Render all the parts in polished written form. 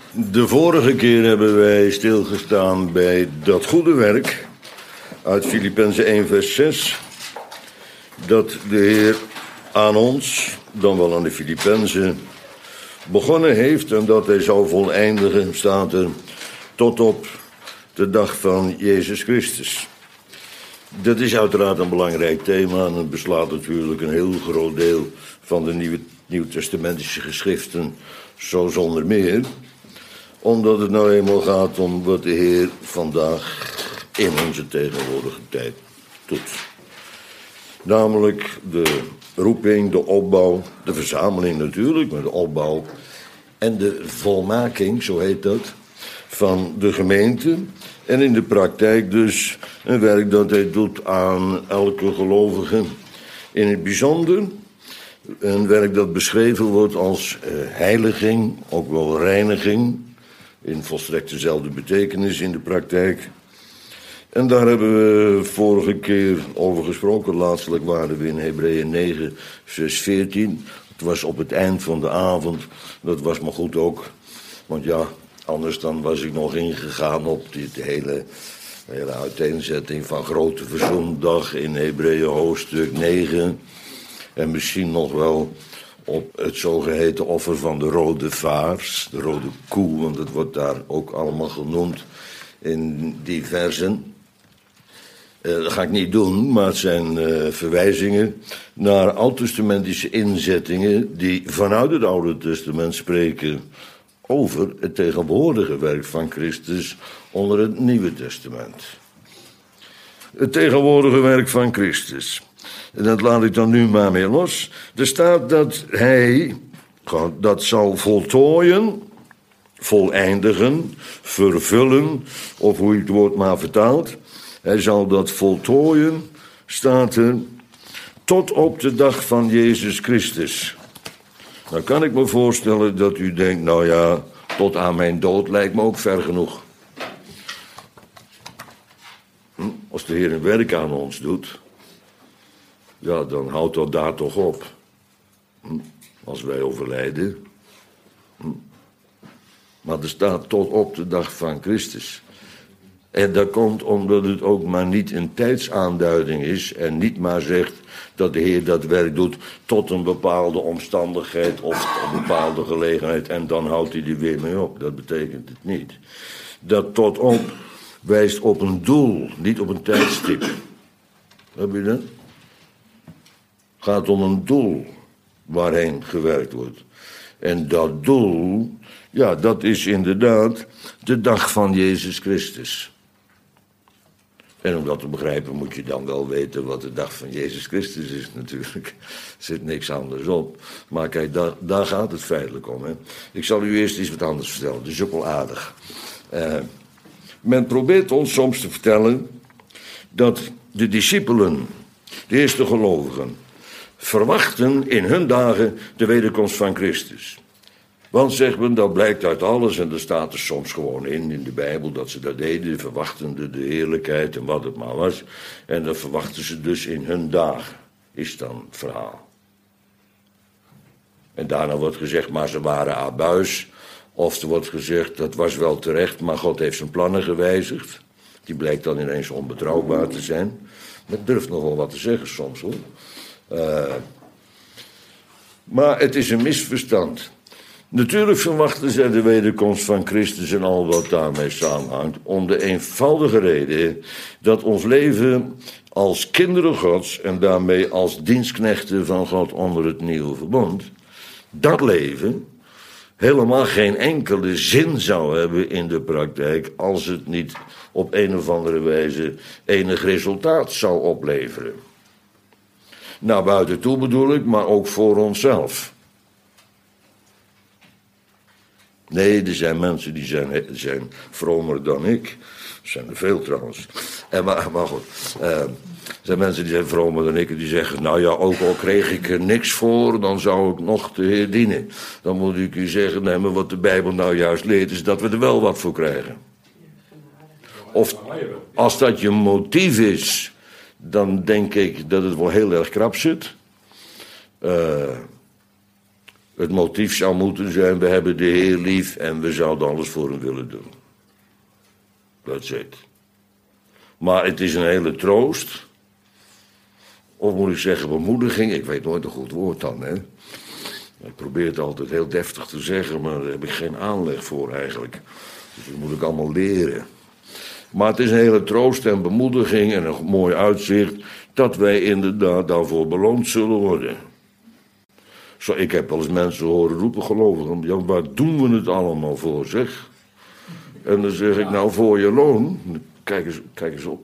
De vorige keer hebben wij stilgestaan bij dat goede werk uit Filippenzen 1 vers 6. Dat de Heer aan ons, dan wel aan de Filippenzen, begonnen heeft en dat hij zou voleindigen, staat er, tot op de dag van Jezus Christus. Dat is uiteraard een belangrijk thema en het beslaat natuurlijk een heel groot deel van de nieuwtestamentische geschriften, zo zonder meer. Omdat het nou eenmaal gaat om wat de Heer vandaag in onze tegenwoordige tijd doet. Namelijk de roeping, de opbouw, de verzameling natuurlijk, maar de opbouw en de volmaking, zo heet dat, van de gemeente. En in de praktijk dus een werk dat hij doet aan elke gelovige in het bijzonder. Een werk dat beschreven wordt als heiliging, ook wel reiniging, in volstrekt dezelfde betekenis in de praktijk. En daar hebben we vorige keer over gesproken. Laatstelijk waren we in Hebreeën 9, vers 14. Het was op het eind van de avond. Dat was maar goed ook. Want ja, anders dan was ik nog ingegaan op de hele uiteenzetting van Grote Verzoendag in Hebreeën hoofdstuk 9. En misschien nog wel op het zogeheten offer van de rode vaars, de rode koe, want het wordt daar ook allemaal genoemd in die versen. Dat ga ik niet doen, maar het zijn verwijzingen naar oud-testamentische inzettingen die vanuit het Oude Testament spreken over het tegenwoordige werk van Christus onder het Nieuwe Testament. Het tegenwoordige werk van Christus. En dat laat ik dan nu maar mee los. Er staat dat hij dat zal voltooien, voleindigen, vervullen, of hoe je het woord maar vertaalt. Hij zal dat voltooien, staat er, tot op de dag van Jezus Christus. Dan kan ik me voorstellen dat u denkt, nou ja, tot aan mijn dood lijkt me ook ver genoeg. Als de Heer een werk aan ons doet, ja, dan houdt dat daar toch op. Als wij overlijden. Maar er staat tot op de dag van Christus. En dat komt omdat het ook maar niet een tijdsaanduiding is en niet maar zegt dat de Heer dat werk doet tot een bepaalde omstandigheid of een bepaalde gelegenheid en dan houdt hij er weer mee op. Dat betekent het niet. Dat tot op wijst op een doel, niet op een tijdstip. Heb je dat? Het gaat om een doel waarheen gewerkt wordt. En dat doel, ja, dat is inderdaad de dag van Jezus Christus. En om dat te begrijpen moet je dan wel weten wat de dag van Jezus Christus is natuurlijk. Er zit niks anders op. Maar kijk, daar gaat het feitelijk om. Hè. Ik zal u eerst iets wat anders vertellen. Dat is ook wel aardig. Men probeert ons soms te vertellen dat de discipelen, de eerste gelovigen, verwachten in hun dagen de wederkomst van Christus. Want, zegt men, dat blijkt uit alles, en er staat er soms gewoon in de Bijbel dat ze dat deden, verwachtende de heerlijkheid en wat het maar was. En dat verwachten ze dus in hun dagen, is dan het verhaal. En daarna wordt gezegd, maar ze waren abuis. Of er wordt gezegd, dat was wel terecht, maar God heeft zijn plannen gewijzigd. Die blijkt dan ineens onbetrouwbaar te zijn. Dat durft nog wel wat te zeggen soms, hoor. Maar het is een misverstand. Natuurlijk verwachten zij de wederkomst van Christus en al wat daarmee samenhangt, om de eenvoudige reden dat ons leven als kinderen Gods en daarmee als dienstknechten van God onder het nieuwe verbond, dat leven helemaal geen enkele zin zou hebben in de praktijk als het niet op een of andere wijze enig resultaat zou opleveren. Naar buiten toe bedoel ik, maar ook voor onszelf. Nee, er zijn mensen die zijn vromer dan ik. Er zijn er veel trouwens. Maar goed, er zijn mensen die zijn vromer dan ik en die zeggen, nou ja, ook al kreeg ik er niks voor, dan zou ik nog de Heer dienen. Dan moet ik u zeggen, nee, maar wat de Bijbel nou juist leert, is dat we er wel wat voor krijgen. Of als dat je motief is, dan denk ik dat het wel heel erg krap zit. Het motief zou moeten zijn, we hebben de Heer lief en we zouden alles voor hem willen doen. That's it. Maar het is een hele troost. Of moet ik zeggen bemoediging, ik weet nooit een goed woord dan, hè. Ik probeer het altijd heel deftig te zeggen, maar daar heb ik geen aanleg voor eigenlijk. Dus dat moet ik allemaal leren. Maar het is een hele troost en bemoediging en een mooi uitzicht dat wij inderdaad daarvoor beloond zullen worden. Zo, ik heb wel eens mensen horen roepen, gelovigen, ja, waar doen we het allemaal voor, zeg? En dan zeg ik, nou, voor je loon. Kijk eens op.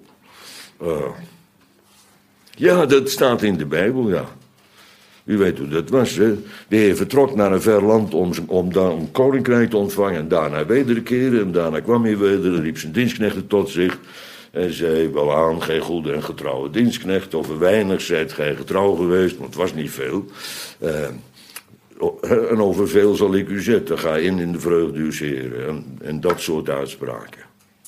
Ja, dat staat in de Bijbel, ja. U weet hoe dat was, hè. De Heer vertrok naar een ver land om daar een koninkrijk te ontvangen. En daarna wederkeren. En daarna kwam hij weer en riep zijn dienstknechten tot zich. En zei, welaan, gij goede en getrouwe dienstknecht. Over weinig zijt gij getrouw geweest, want het was niet veel. En over veel zal ik u zetten. Ga in de vreugde uws Heren. En dat soort uitspraken.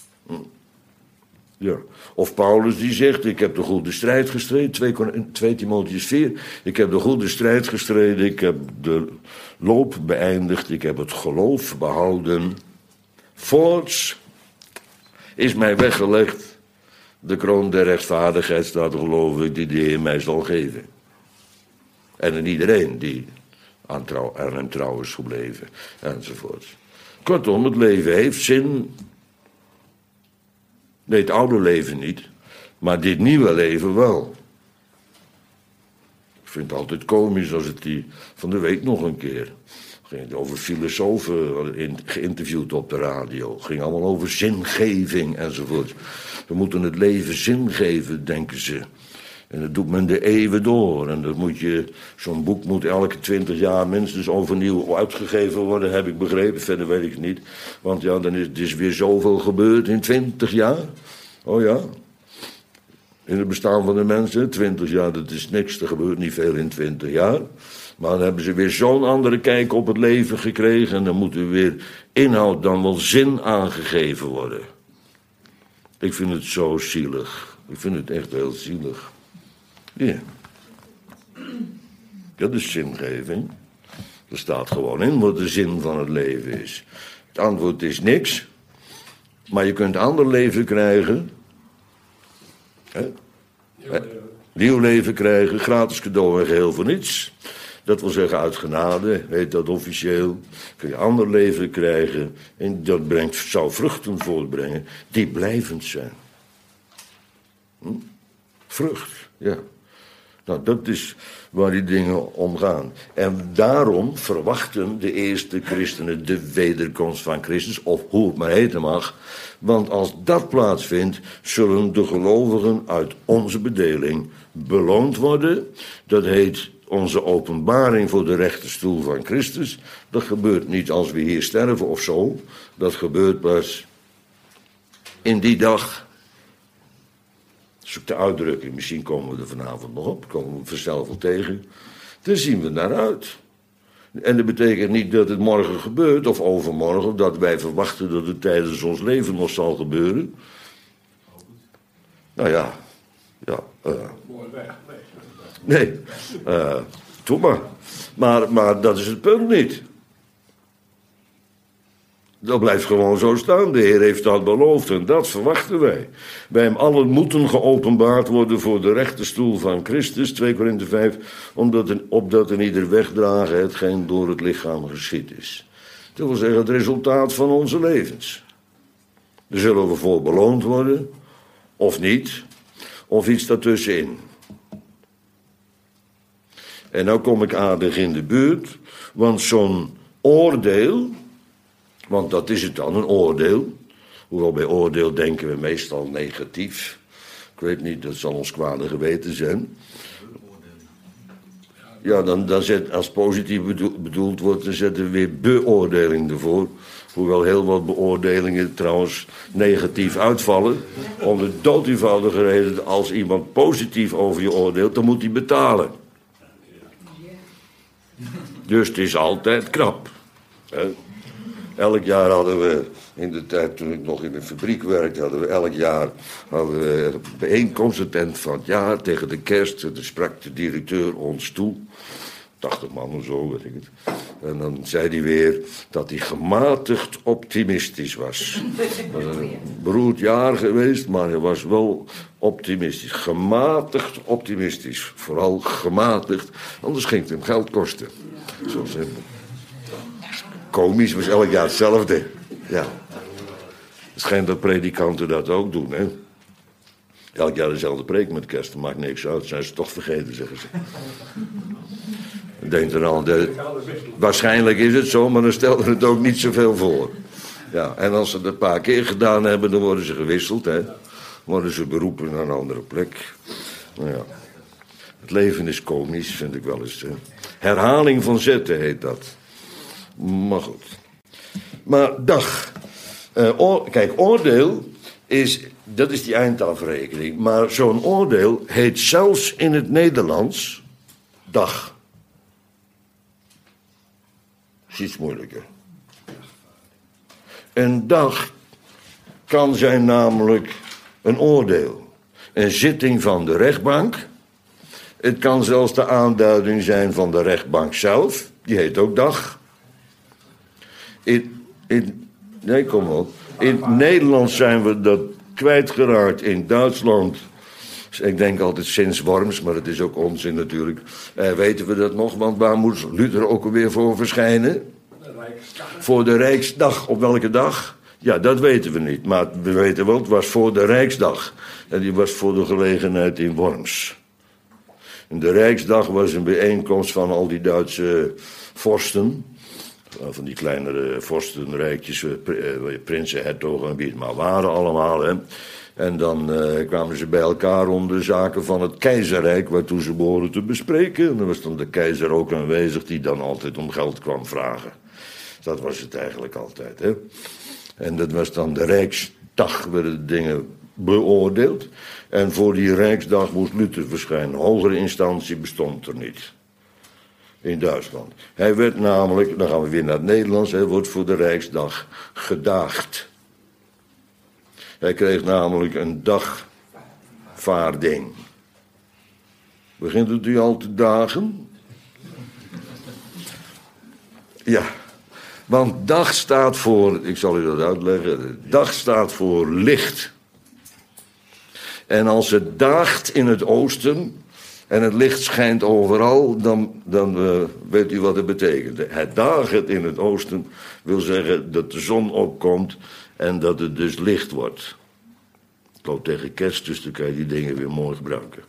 Ja. Of Paulus die zegt, ik heb de goede strijd gestreden, 2 Timotheüs 4. Ik heb de goede strijd gestreden, ik heb de loop beëindigd, ik heb het geloof behouden. Voorts is mij weggelegd de kroon der rechtvaardigheid, staat er geloof ik, die de Heer mij zal geven. En aan iedereen die aan hem trouw is gebleven, enzovoort. Kortom, het leven heeft zin. Nee, het oude leven niet, maar dit nieuwe leven wel. Ik vind het altijd komisch als het die van de week nog een keer ging over filosofen geïnterviewd op de radio. Ging allemaal over zingeving enzovoort. We moeten het leven zin geven, denken ze. En dat doet men de eeuwen door. En zo'n boek moet elke 20 jaar minstens overnieuw uitgegeven worden, heb ik begrepen. Verder weet ik het niet. Want ja, dan is weer zoveel gebeurd in 20 jaar. Oh ja. In het bestaan van de mensen, 20 jaar, dat is niks. Er gebeurt niet veel in 20 jaar. Maar dan hebben ze weer zo'n andere kijk op het leven gekregen. En dan moet er weer inhoud, dan wel zin aangegeven worden. Ik vind het zo zielig. Ik vind het echt heel zielig. Ja. Dat is zingeving. Er staat gewoon in wat de zin van het leven is. Het antwoord is niks. Maar je kunt een ander leven krijgen. Nieuw leven krijgen, gratis cadeau en geheel voor niets. Dat wil zeggen uit genade, heet dat officieel. Kun je een ander leven krijgen. En dat zou vruchten voortbrengen die blijvend zijn. Vrucht, ja. Nou, dat is waar die dingen om gaan. En daarom verwachten de eerste christenen de wederkomst van Christus, of hoe het maar heten mag. Want als dat plaatsvindt, zullen de gelovigen uit onze bedeling beloond worden. Dat heet onze openbaring voor de rechterstoel van Christus. Dat gebeurt niet als we hier sterven of zo. Dat gebeurt pas in die dag. Zoek de uitdrukking, misschien komen we er vanavond nog op, komen we vanzelf wel tegen. Daar zien we naar uit. En dat betekent niet dat het morgen gebeurt, of overmorgen, of dat wij verwachten dat het tijdens ons leven nog zal gebeuren. Nou ja, nee, doe maar. Maar dat is het punt niet. Dat blijft gewoon zo staan. De Heer heeft dat beloofd en dat verwachten wij. Wij hem allen moeten geopenbaard worden voor de rechterstoel van Christus, 2 Korinthe 5, opdat in ieder wegdragen hetgeen door het lichaam geschied is. Dat wil zeggen het resultaat van onze levens. Daar zullen we voor beloond worden, of niet, of iets daartussenin. En nou kom ik aardig in de buurt, want zo'n oordeel, want dat is het dan, een oordeel. Hoewel bij oordeel denken we meestal negatief. Ik weet niet, dat zal ons kwade geweten zijn. Ja, dan als positief bedoeld wordt, dan zetten we weer beoordeling ervoor. Hoewel heel wat beoordelingen trouwens negatief uitvallen. Om de dood eenvoudige reden, als iemand positief over je oordeelt, dan moet hij betalen. Dus het is altijd krap. Hè? Elk jaar hadden we, in de tijd toen ik nog in de fabriek werkte, elk jaar bijeenkomst, het eind van het jaar, tegen de kerst. En dan sprak de directeur ons toe. 80 man of zo, weet ik het. En dan zei hij weer dat hij gematigd optimistisch was. Het was een beroerd jaar geweest, maar hij was wel optimistisch. Gematigd optimistisch. Vooral gematigd, anders ging het hem geld kosten. Zo simpel. Komisch was elk jaar hetzelfde. Ja. Het schijnt dat predikanten dat ook doen, hè. Elk jaar dezelfde preek met kerst, dat maakt niks uit. Zijn ze toch vergeten, zeggen ze. Denkt er al, waarschijnlijk is het zo, maar dan stelt er het ook niet zoveel voor. Ja, en als ze het een paar keer gedaan hebben, dan worden ze gewisseld, hè. Worden ze beroepen naar een andere plek. Nou ja. Het leven is komisch, vind ik wel eens. Hè. Herhaling van zetten heet dat. Maar goed. Maar dag. Kijk, oordeel dat is die eindafrekening. Maar zo'n oordeel heet zelfs in het Nederlands dag. Dat is iets moeilijker. Een dag kan zijn namelijk een oordeel. Een zitting van de rechtbank. Het kan zelfs de aanduiding zijn van de rechtbank zelf. Die heet ook dag. Nee, kom op. In het Nederlands zijn we dat kwijtgeraakt. In Duitsland, ik denk altijd sinds Worms, maar het is ook onzin natuurlijk. Weten we dat nog, want waar moet Luther ook alweer voor verschijnen? Voor de Rijksdag. Op welke dag? Ja, dat weten we niet. Maar we weten wel, het was voor de Rijksdag. En die was voor de gelegenheid in Worms. En de Rijksdag was een bijeenkomst van al die Duitse vorsten. Van die kleinere vorstenrijkjes, prinsen, hertogen en wie het maar waren allemaal. Hè. En dan kwamen ze bij elkaar om de zaken van het keizerrijk waartoe ze behoorden te bespreken. En dan was dan de keizer ook aanwezig die dan altijd om geld kwam vragen. Dat was het eigenlijk altijd. Hè. En dat was dan de Rijksdag, werden de dingen beoordeeld. En voor die Rijksdag moest Luther verschijnen. Hogere instantie bestond er niet. In Duitsland. Hij werd namelijk, dan gaan we weer naar het Nederlands, hij wordt voor de Rijksdag gedaagd. Hij kreeg namelijk een dagvaarding. Begint het u al te dagen? Ja, want dag staat voor, ik zal u dat uitleggen, dag staat voor licht. En als het daagt in het oosten en het licht schijnt overal, dan weet u wat het betekent. Het dagen in het oosten wil zeggen dat de zon opkomt en dat het dus licht wordt. Ik loop tegen kerst, dus dan kan je die dingen weer mooi gebruiken.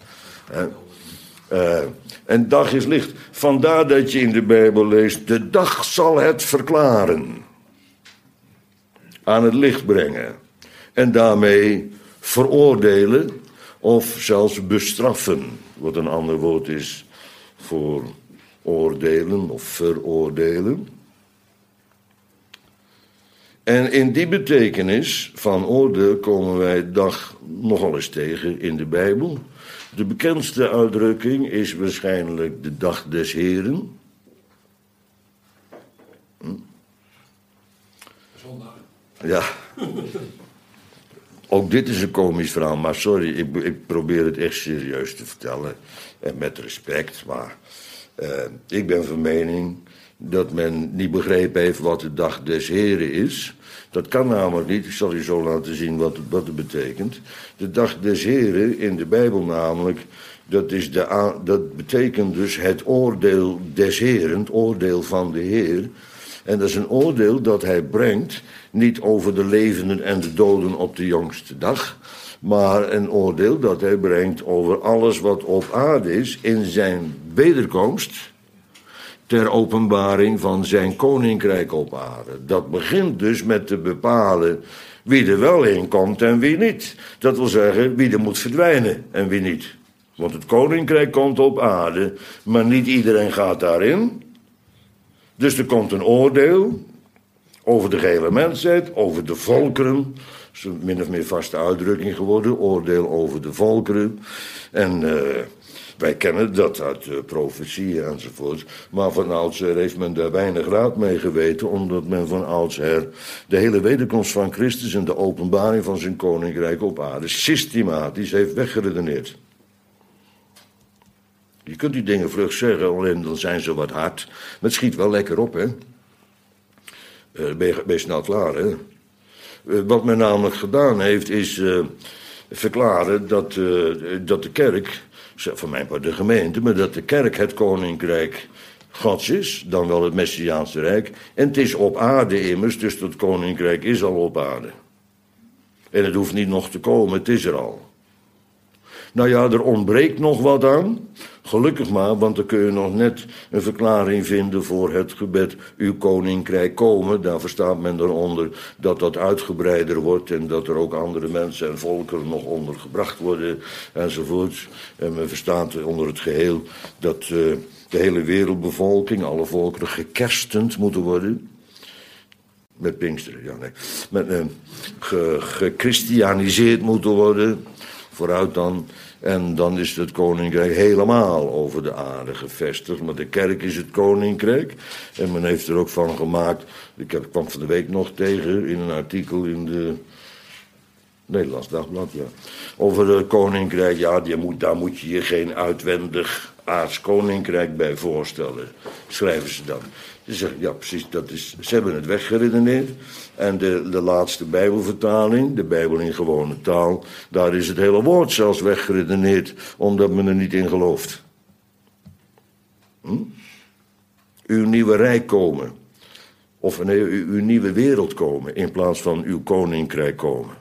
En dag is licht. Vandaar dat je in de Bijbel leest, de dag zal het verklaren. Aan het licht brengen. En daarmee veroordelen of zelfs bestraffen. Wat een ander woord is voor oordelen of veroordelen. En in die betekenis van oordeel komen wij dag nogal eens tegen in de Bijbel. De bekendste uitdrukking is waarschijnlijk de dag des Heren. Zondag. Ja. Ook dit is een komisch verhaal, maar sorry, ik probeer het echt serieus te vertellen. En met respect, maar ik ben van mening dat men niet begrepen heeft wat de dag des Heren is. Dat kan namelijk niet, ik zal u zo laten zien wat het betekent. De dag des Heren in de Bijbel namelijk, dat betekent dus het oordeel des Heren, het oordeel van de Heer. En dat is een oordeel dat hij brengt, niet over de levenden en de doden op de jongste dag, maar een oordeel dat hij brengt over alles wat op aarde is in zijn wederkomst, ter openbaring van zijn koninkrijk op aarde. Dat begint dus met te bepalen wie er wel in komt en wie niet. Dat wil zeggen, wie er moet verdwijnen en wie niet. Want het koninkrijk komt op aarde, maar niet iedereen gaat daarin. Dus er komt een oordeel over de gehele mensheid, over de volkeren. Dat is een min of meer vaste uitdrukking geworden, oordeel over de volkeren. En wij kennen dat uit profetieën enzovoort. Maar van oudsher heeft men daar weinig raad mee geweten, omdat men van oudsher de hele wederkomst van Christus en de openbaring van zijn koninkrijk op aarde systematisch heeft weggeredeneerd. Je kunt die dingen vlug zeggen, alleen dan zijn ze wat hard. Maar het schiet wel lekker op, hè. Ben je snel klaar, hè. Wat men namelijk gedaan heeft, is verklaren dat de kerk, van mijn part de gemeente, maar dat de kerk het koninkrijk Gods is, dan wel het Messiaanse Rijk. En het is op aarde immers, dus dat koninkrijk is al op aarde. En het hoeft niet nog te komen, het is er al. Nou ja, er ontbreekt nog wat aan. Gelukkig maar, want dan kun je nog net een verklaring vinden voor het gebed uw koninkrijk komen. Daar verstaat men eronder dat dat uitgebreider wordt en dat er ook andere mensen en volkeren nog onder gebracht worden enzovoort. En men verstaat onder het geheel dat de hele wereldbevolking, alle volkeren gekerstend moeten worden. Met Pinksteren, ja nee. Gechristianiseerd moeten worden. Vooruit dan. En dan is het koninkrijk helemaal over de aarde gevestigd. Maar de kerk is het koninkrijk. En men heeft er ook van gemaakt. Kwam van de week nog tegen in een artikel in de Nederlands Dagblad. Ja. Over het koninkrijk. Ja, daar moet je je geen uitwendig aards koninkrijk bij voorstellen. Schrijven ze dan. Ze zeggen, ja precies, ze hebben het weggeredeneerd. En de laatste Bijbelvertaling, de Bijbel in gewone taal, daar is het hele woord zelfs weggeredeneerd, omdat men er niet in gelooft. Uw nieuwe rijk komen. Of nee, uw nieuwe wereld komen, in plaats van uw koninkrijk komen.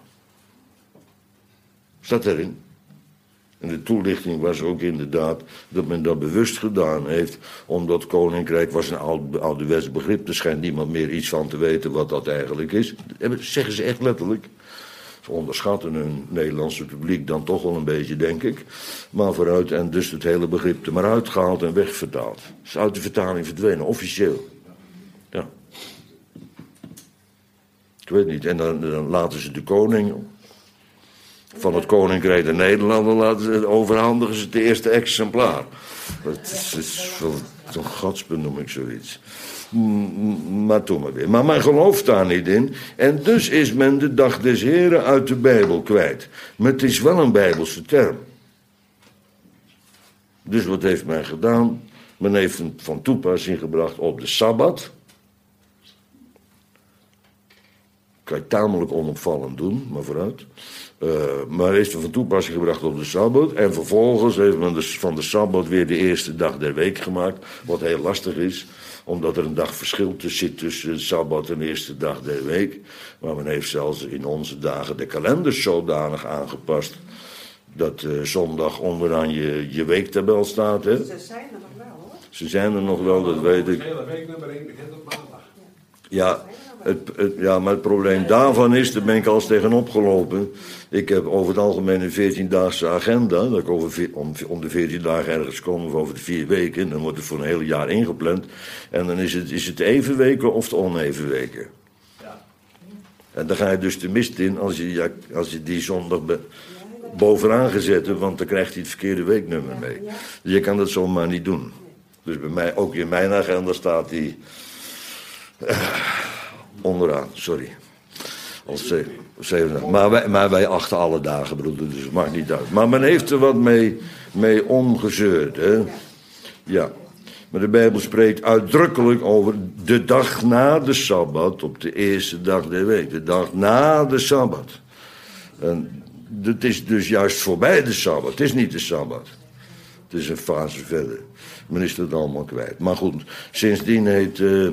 Staat erin. En de toelichting was ook inderdaad dat men dat bewust gedaan heeft, omdat koninkrijk was een ouderwets begrip. Er schijnt niemand meer iets van te weten wat dat eigenlijk is. Dat zeggen ze echt letterlijk. Ze onderschatten hun Nederlandse publiek dan toch wel een beetje, denk ik. Maar vooruit, en dus het hele begrip er maar uitgehaald en wegvertaald. Het is uit de vertaling verdwenen, officieel. Ja. Ik weet niet. En dan laten ze de koning van het Koninkrijk der Nederlanden overhandigen ze het eerste exemplaar. Dat is wel een godspunt, noem ik zoiets. Maar toen maar weer. Maar men gelooft daar niet in. En dus is men de dag des Heren uit de Bijbel kwijt. Maar het is wel een Bijbelse term. Dus wat heeft men gedaan? Men heeft hem van toepassing gebracht op de Sabbat. Kan je tamelijk onopvallend doen, maar vooruit. Maar heeft hem van toepassing gebracht op de Sabbat. En vervolgens heeft men dus van de Sabbat weer de eerste dag der week gemaakt. Wat heel lastig is, omdat er een dag verschil zit tussen de Sabbat en de eerste dag der week. Maar men heeft zelfs in onze dagen de kalenders zodanig aangepast dat zondag onderaan je weektabel staat. Hè? Ze zijn er nog wel, hoor. Ze zijn er nog wel, dat weet ik. De hele week nummer 1 begint op maandag. Ja. Ja, maar het probleem daarvan is, daar ben ik al eens tegenop gelopen. Ik heb over het algemeen een 14-daagse agenda. Dat ik om de 14 dagen ergens kom, of over de 4 weken. Dan wordt het voor een heel jaar ingepland. En dan is het de even weken of de oneven weken. Ja. En dan ga je dus de mist in als je die zondag bovenaan gezet hebt, want dan krijgt hij het verkeerde weeknummer mee. Dus je kan dat zomaar niet doen. Dus bij mij, ook in mijn agenda staat die onderaan, sorry. Als 7 dagen. Maar wij achten alle dagen, broeder, dus het maakt niet uit. Maar men heeft er wat mee omgezeurd, hè. Ja. Maar de Bijbel spreekt uitdrukkelijk over de dag na de Sabbat, op de eerste dag der week. De dag na de Sabbat. En het is dus juist voorbij de Sabbat. Het is niet de Sabbat. Het is een fase verder. Men is het allemaal kwijt. Maar goed, sindsdien heet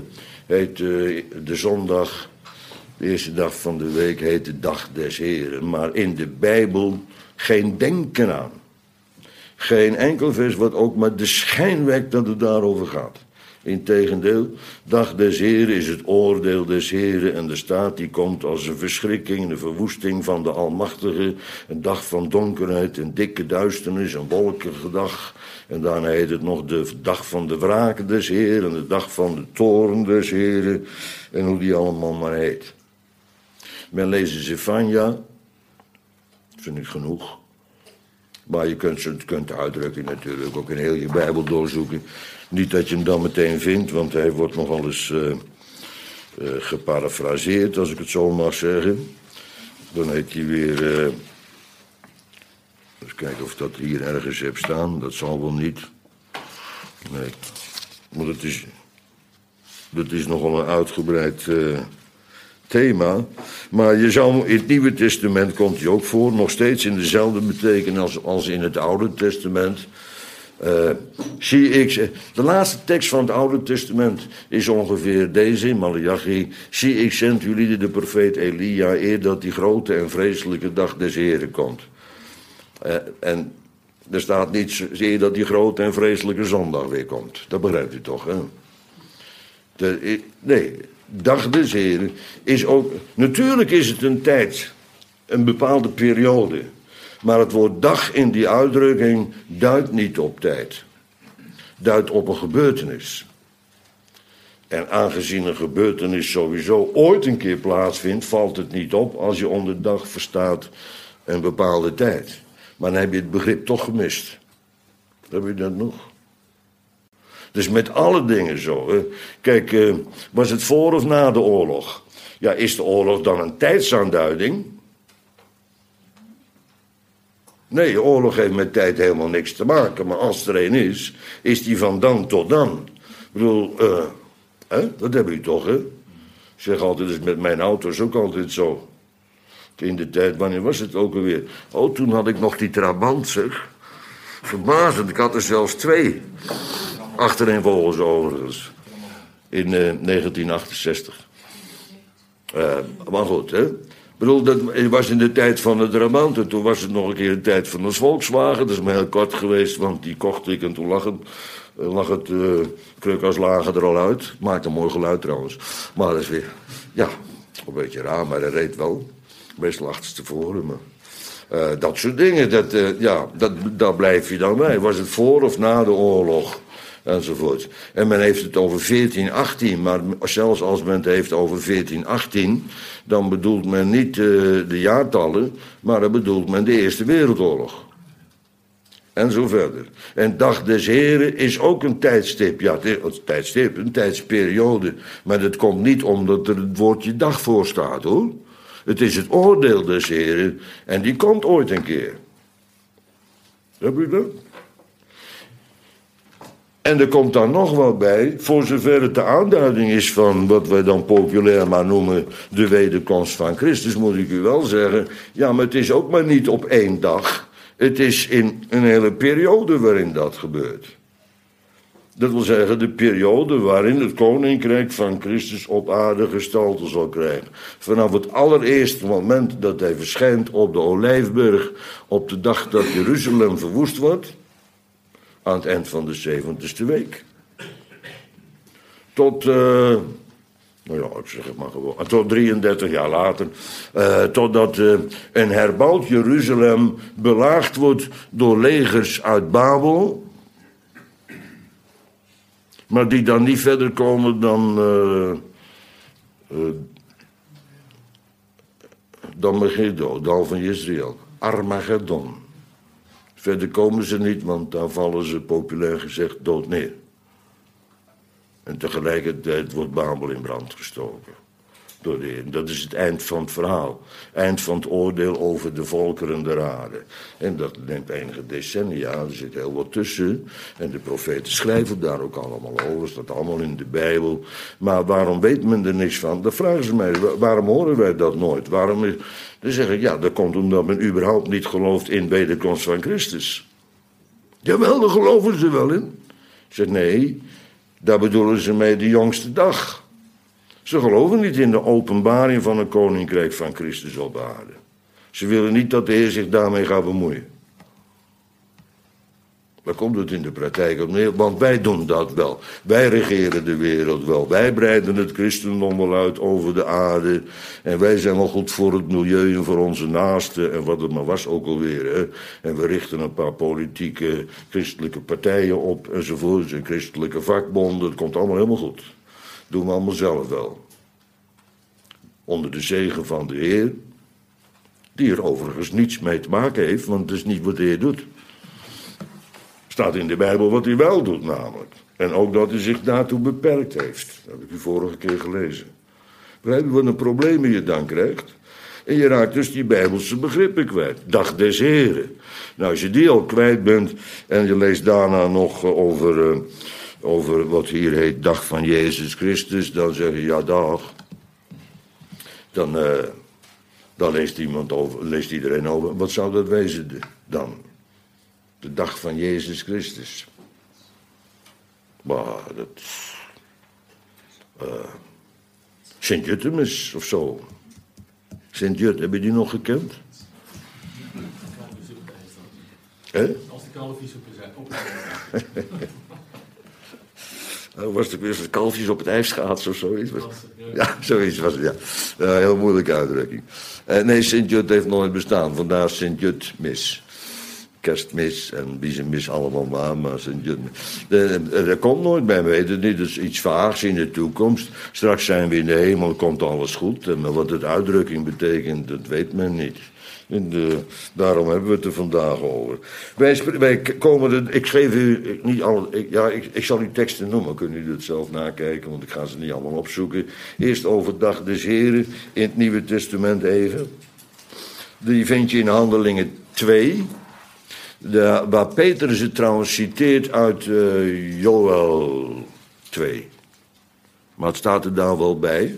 de zondag, de eerste dag van de week, heet de dag des Heren. Maar in de Bijbel geen denken aan. Geen enkel vers wat ook maar de schijn wekt dat het daarover gaat. Integendeel, dag des Heren is het oordeel des Heren en de staat die komt als een verschrikking, de verwoesting van de Almachtige, een dag van donkerheid, een dikke duisternis, een wolkige dag. En daarna heet het nog de dag van de wraak des Heren, de dag van de toorn des Heren en hoe die allemaal maar heet. Men leest Zefania, vind ik genoeg. Maar je kunt de uitdrukking natuurlijk ook in heel je Bijbel doorzoeken. Niet dat je hem dan meteen vindt, want hij wordt nogal eens geparafraseerd, als ik het zo mag zeggen. Dan heet hij weer, eens kijken of dat hier ergens heb staan, dat zal wel niet. Nee, maar dat is nogal een uitgebreid thema. Maar je zou, in het Nieuwe Testament komt hij ook voor, nog steeds in dezelfde betekenis als in het Oude Testament. Zie ik, de laatste tekst van het Oude Testament is ongeveer deze in Maleachi. Zie, ik zend jullie de profeet Elia eer dat die grote en vreselijke dag des Heren komt. En er staat niet eer dat die grote en vreselijke zondag weer komt. Dat begrijpt u toch, hè? Nee, dag des Heren is ook... Natuurlijk is het een tijd, een bepaalde periode. Maar het woord dag in die uitdrukking duidt niet op tijd. Duidt op een gebeurtenis. En aangezien een gebeurtenis sowieso ooit een keer plaatsvindt, valt het niet op als je onder dag verstaat een bepaalde tijd. Maar dan heb je het begrip toch gemist. Heb je dat nog? Dus met alle dingen zo. Hè. Kijk, was het voor of na de oorlog? Ja, is de oorlog dan een tijdsaanduiding? Nee, de oorlog heeft met tijd helemaal niks te maken. Maar als er een is die van dan tot dan. Ik bedoel, dat hebben u toch, hè? Ik zeg altijd, dat is met mijn auto's ook altijd zo. In de tijd, wanneer was het ook alweer? Oh, toen had ik nog die Trabant, zeg. Verbazend, ik had er zelfs 2. Achtereenvolgens overigens. In 1968. Maar goed, hè. Ik bedoel, dat was in de tijd van de Trabant. En toen was het nog een keer de tijd van de Volkswagen. Dat is maar heel kort geweest, want die kocht ik en toen lag het krukhaslagen er al uit. Maakt een mooi geluid trouwens. Maar dat is weer, ja, een beetje raar, maar dat reed wel. Meestal achterstevoren, maar... dat soort dingen, daar blijf je dan bij. Was het voor of na de oorlog? Enzovoort. En men heeft het over 1418, maar zelfs als men het heeft over 1418... dan bedoelt men niet de jaartallen, maar dan bedoelt men de Eerste Wereldoorlog. En zo verder. En dag des Heren is ook een tijdstip. Ja, een tijdsperiode. Maar dat komt niet omdat er het woordje dag voor staat, hoor. Het is het oordeel des Heren en die komt ooit een keer. Heb je dat? En er komt dan nog wat bij, voor zover het de aanduiding is van wat wij dan populair maar noemen de wederkomst van Christus, moet ik u wel zeggen, ja, maar het is ook maar niet op 1 dag. Het is in een hele periode waarin dat gebeurt. Dat wil zeggen, de periode waarin het koninkrijk van Christus op aarde gestalte zal krijgen. Vanaf het allereerste moment dat hij verschijnt op de Olijfberg, op de dag dat Jeruzalem verwoest wordt, aan het eind van de 70ste week. Tot, nou ja, ik zeg het maar gewoon, tot 33 jaar later, totdat een herbouwd Jeruzalem belaagd wordt door legers uit Babel, maar die dan niet verder komen dan Megiddo, dal van Israël, Armageddon. Verder komen ze niet, want daar vallen ze populair gezegd dood neer. En tegelijkertijd wordt Babel in brand gestoken. Door de Heer. Dat is het eind van het verhaal. Eind van het oordeel over de volkeren der aarde. En dat neemt enige decennia, er zit heel wat tussen. En de profeten schrijven daar ook allemaal over. Dat staat allemaal in de Bijbel. Maar waarom weet men er niks van? Dan vragen ze mij, waarom horen wij dat nooit? Dan zeg ik, ja, dat komt omdat men überhaupt niet gelooft in wederkomst van Christus. Jawel, daar geloven ze wel in. Ik zeg, nee, daar bedoelen ze mee de jongste dag. Ze geloven niet in de openbaring van een koninkrijk van Christus op aarde. Ze willen niet dat de Heer zich daarmee gaat bemoeien. Daar komt het in de praktijk op neer, want wij doen dat wel. Wij regeren de wereld wel. Wij breiden het christendom wel uit over de aarde. En wij zijn wel goed voor het milieu en voor onze naasten. En wat het maar was ook alweer. Hè. En we richten een paar politieke christelijke partijen op enzovoort. En christelijke vakbonden. Het komt allemaal helemaal goed. Doen we allemaal zelf wel. Onder de zegen van de Heer. Die er overigens niets mee te maken heeft, want het is niet wat de Heer doet. Staat in de Bijbel wat hij wel doet namelijk. En ook dat hij zich daartoe beperkt heeft. Dat heb ik u vorige keer gelezen. Begrijp je wat een probleem je dan krijgt? En je raakt dus die Bijbelse begrippen kwijt. Dag des Heren. Nou, als je die al kwijt bent en je leest daarna nog over wat hier heet Dag van Jezus Christus, dan zeg je ja, dag. Dan leest iedereen over. Wat zou dat wezen dan? De dag van Jezus Christus. Maar dat... Sint-Jutemus of zo. Sint-Jut, heb je die nog gekend? Als de kalfjes op Was het weer kalfjes op het ijs schaatsen of zoiets? Ja, zoiets was het, ja. Heel moeilijke uitdrukking. Nee, Sint-Jut heeft nooit bestaan. Vandaar Sint-Jut-mis. Kerstmis en biezenmis allemaal maar Sint-Jut. Dat komt nooit bij, we weten het niet. Dat is iets vaags in de toekomst. Straks zijn we in de hemel, komt alles goed. Maar wat het uitdrukking betekent, dat weet men niet. Daarom hebben we het er vandaag over. Wij komen ik schreef u niet alle... Ik zal die teksten noemen, kunnen jullie het zelf nakijken, want ik ga ze niet allemaal opzoeken. Eerst over Dag des Heren in het Nieuwe Testament even. Die vind je in Handelingen 2. Waar Petrus het trouwens citeert uit Joël 2. Maar het staat er daar wel bij.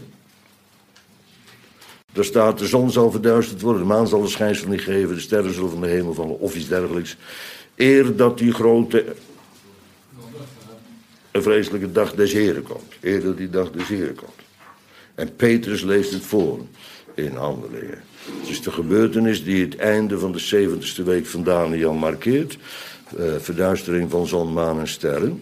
Daar staat, de zon zal verduisterd worden, de maan zal de schijnsel niet geven, de sterren zullen van de hemel vallen, of iets dergelijks. Eer dat die grote en vreselijke dag des Heren komt. Eer dat die dag des Heren komt. En Petrus leest het voor in Handelingen. Het is de gebeurtenis die het einde van de 70ste week van Daniel markeert. Verduistering van zon, maan en sterren.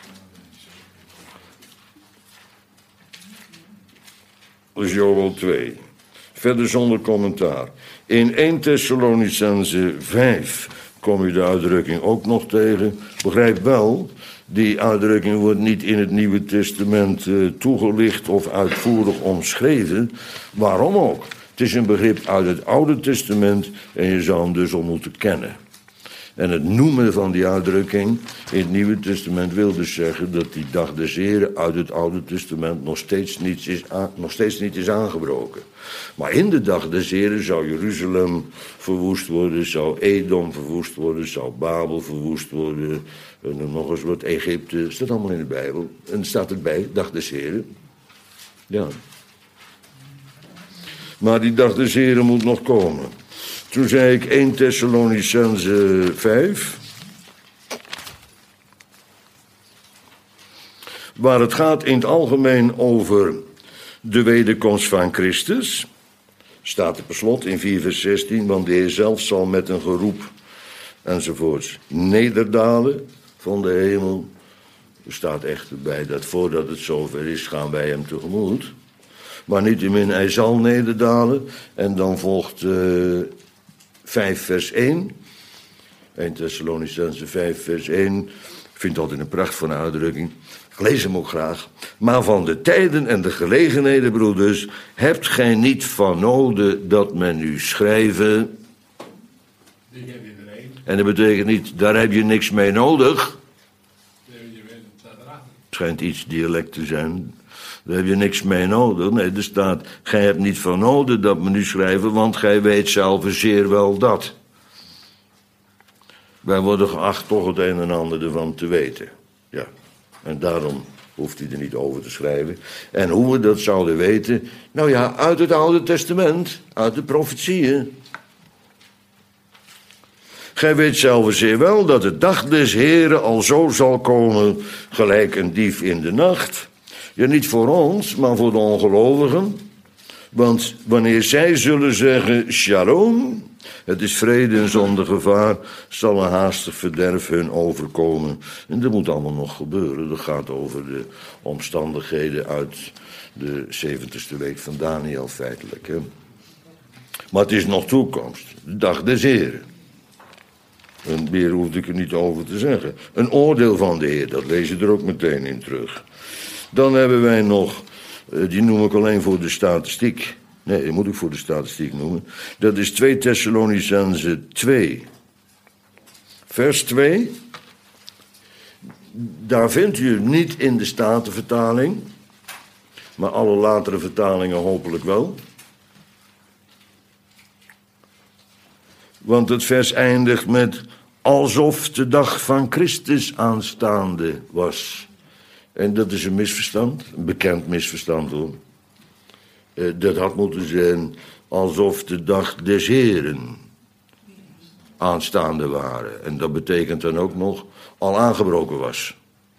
Dus Joël 2. Verder zonder commentaar. In 1 Thessalonicense 5 kom je de uitdrukking ook nog tegen. Begrijp wel, die uitdrukking wordt niet in het Nieuwe Testament toegelicht of uitvoerig omschreven. Waarom ook? Het is een begrip uit het Oude Testament en je zou hem dus al moeten kennen. En het noemen van die uitdrukking in het Nieuwe Testament wil dus zeggen dat die dag des Heren uit het Oude Testament nog steeds niet is aangebroken. Maar in de dag des Heren zou Jeruzalem verwoest worden, zou Edom verwoest worden, zou Babel verwoest worden, en nog eens wat, Egypte, staat allemaal in de Bijbel. En er staat erbij, dag des Heren. Ja. Maar die dag des Heren moet nog komen. Toen zei ik 1 Thessalonicense 5. Waar het gaat in het algemeen over de wederkomst van Christus. Staat er per slot in 4 vers 16. Want de Heer zelf zal met een geroep enzovoorts nederdalen van de hemel. Er staat echt erbij dat voordat het zover is gaan wij hem tegemoet. Maar niettemin hij zal nederdalen. En dan volgt 5 vers 1. 1 Thessalonicense 5 vers 1. Ik vind het altijd een pracht van een uitdrukking. Ik lees hem ook graag. Maar van de tijden en de gelegenheden, broeders, hebt gij niet van noden dat men u schrijven. En dat betekent niet, daar heb je niks mee nodig. Het schijnt iets dialect te zijn. Daar heb je niks mee nodig. Nee, er staat, gij hebt niet van noden dat men u schrijven, want gij weet zelf zeer wel dat. Wij worden geacht toch het een en ander ervan te weten. Ja, en daarom hoeft hij er niet over te schrijven. En hoe we dat zouden weten? Nou ja, uit het Oude Testament, uit de profetieën. Gij weet zelf zeer wel dat de dag des Heren al zo zal komen, gelijk een dief in de nacht. Ja, niet voor ons, maar voor de ongelovigen. Want wanneer zij zullen zeggen, shalom, het is vrede en zonder gevaar, zal een haastig verderf hun overkomen. En dat moet allemaal nog gebeuren. Dat gaat over de omstandigheden uit de 70ste week van Daniel feitelijk. Hè. Maar het is nog toekomst. De dag des Heren. En meer hoefde ik er niet over te zeggen. Een oordeel van de Heer, dat lees je er ook meteen in terug. Dan hebben wij nog, die noem ik alleen voor de statistiek. Nee, die moet ik voor de statistiek noemen. Dat is 2 Thessalonicense 2. Vers 2. Daar vindt u niet in de Statenvertaling. Maar alle latere vertalingen hopelijk wel. Want het vers eindigt met alsof de dag van Christus aanstaande was. En dat is een misverstand, een bekend misverstand hoor. Dat had moeten zijn alsof de dag des Heren aanstaande waren. En dat betekent dan ook nog al aangebroken was.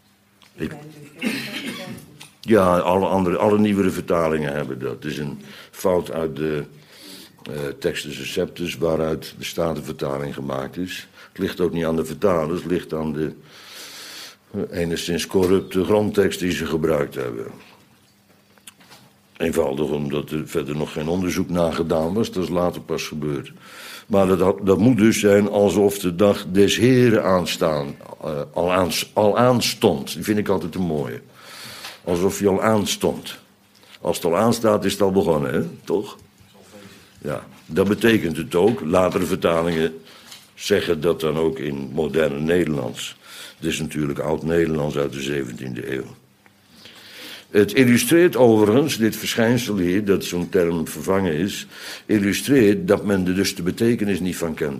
Ja, alle nieuwere vertalingen hebben dat. Het is een fout uit de Textus Receptus, waaruit de Statenvertaling gemaakt is. Het ligt ook niet aan de vertalers, het ligt aan de enigszins corrupte grondtekst die ze gebruikt hebben. Eenvoudig omdat er verder nog geen onderzoek naar gedaan was, dat is later pas gebeurd. Maar dat moet dus zijn alsof de dag des Heren al aanstond. Die vind ik altijd een mooie. Alsof hij al aanstond. Als het al aanstaat is het al begonnen, hè? Toch? Ja, dat betekent het ook. Latere vertalingen zeggen dat dan ook in moderne Nederlands. Het is natuurlijk oud-Nederlands uit de 17e eeuw. Het illustreert overigens, dit verschijnsel hier, dat zo'n term vervangen is, illustreert dat men er dus de betekenis niet van kende.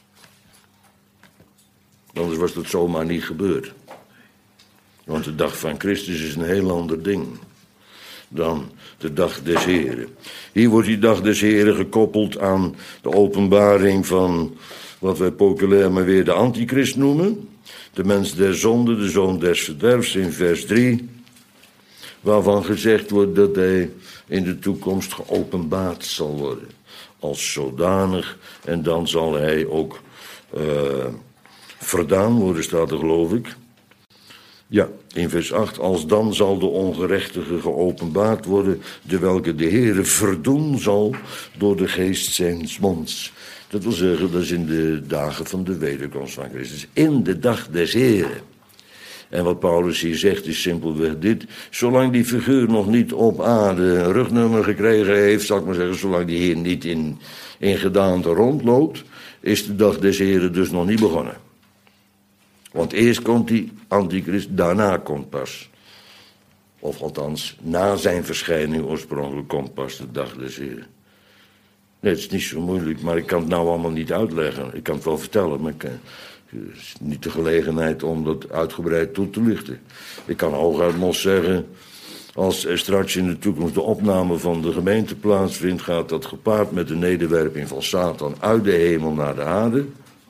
Anders was dat zomaar niet gebeurd. Want de dag van Christus is een heel ander ding dan de dag des Heren. Hier wordt die dag des Heren gekoppeld aan de openbaring van wat wij populair maar weer de antichrist noemen. De mens der zonde, de zoon des verderfs in vers 3. Waarvan gezegd wordt dat hij in de toekomst geopenbaard zal worden. Als zodanig. En dan zal hij ook verdaan worden, staat er geloof ik. Ja, in vers 8. Als dan zal de ongerechtige geopenbaard worden, de welke de Heere verdoen zal door de geest zijns monds. Dat wil zeggen, dat is in de dagen van de wederkomst van Christus. In de dag des Heeren. En wat Paulus hier zegt is simpelweg dit. Zolang die figuur nog niet op aarde een rugnummer gekregen heeft, zal ik maar zeggen, zolang die Heer niet in gedaante rondloopt, is de dag des Heren dus nog niet begonnen. Want eerst komt die antichrist, daarna komt pas. Of althans, na zijn verschijning oorspronkelijk komt pas de dag des Heren. Nee, het is niet zo moeilijk, maar ik kan het nou allemaal niet uitleggen. Ik kan het wel vertellen, maar het is niet de gelegenheid om dat uitgebreid toe te lichten. Ik kan hooguit nog zeggen, als er straks in de toekomst de opname van de gemeente plaatsvindt, gaat dat gepaard met de nederwerping van Satan uit de hemel naar de aarde.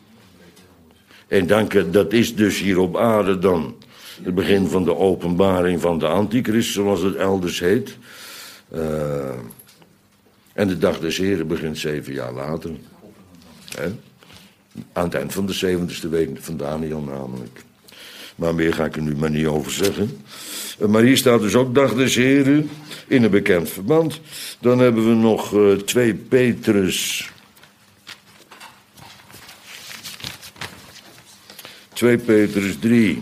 En dat is dus hier op aarde dan het begin van de openbaring van de antichrist, zoals het elders heet. En de dag des Heren begint 7 jaar later. Aan het eind van de 70ste week van Daniel namelijk. Maar meer ga ik er nu maar niet over zeggen. Maar hier staat dus ook dag des Heren in een bekend verband. Dan hebben we nog 2 Petrus. 2 Petrus 3.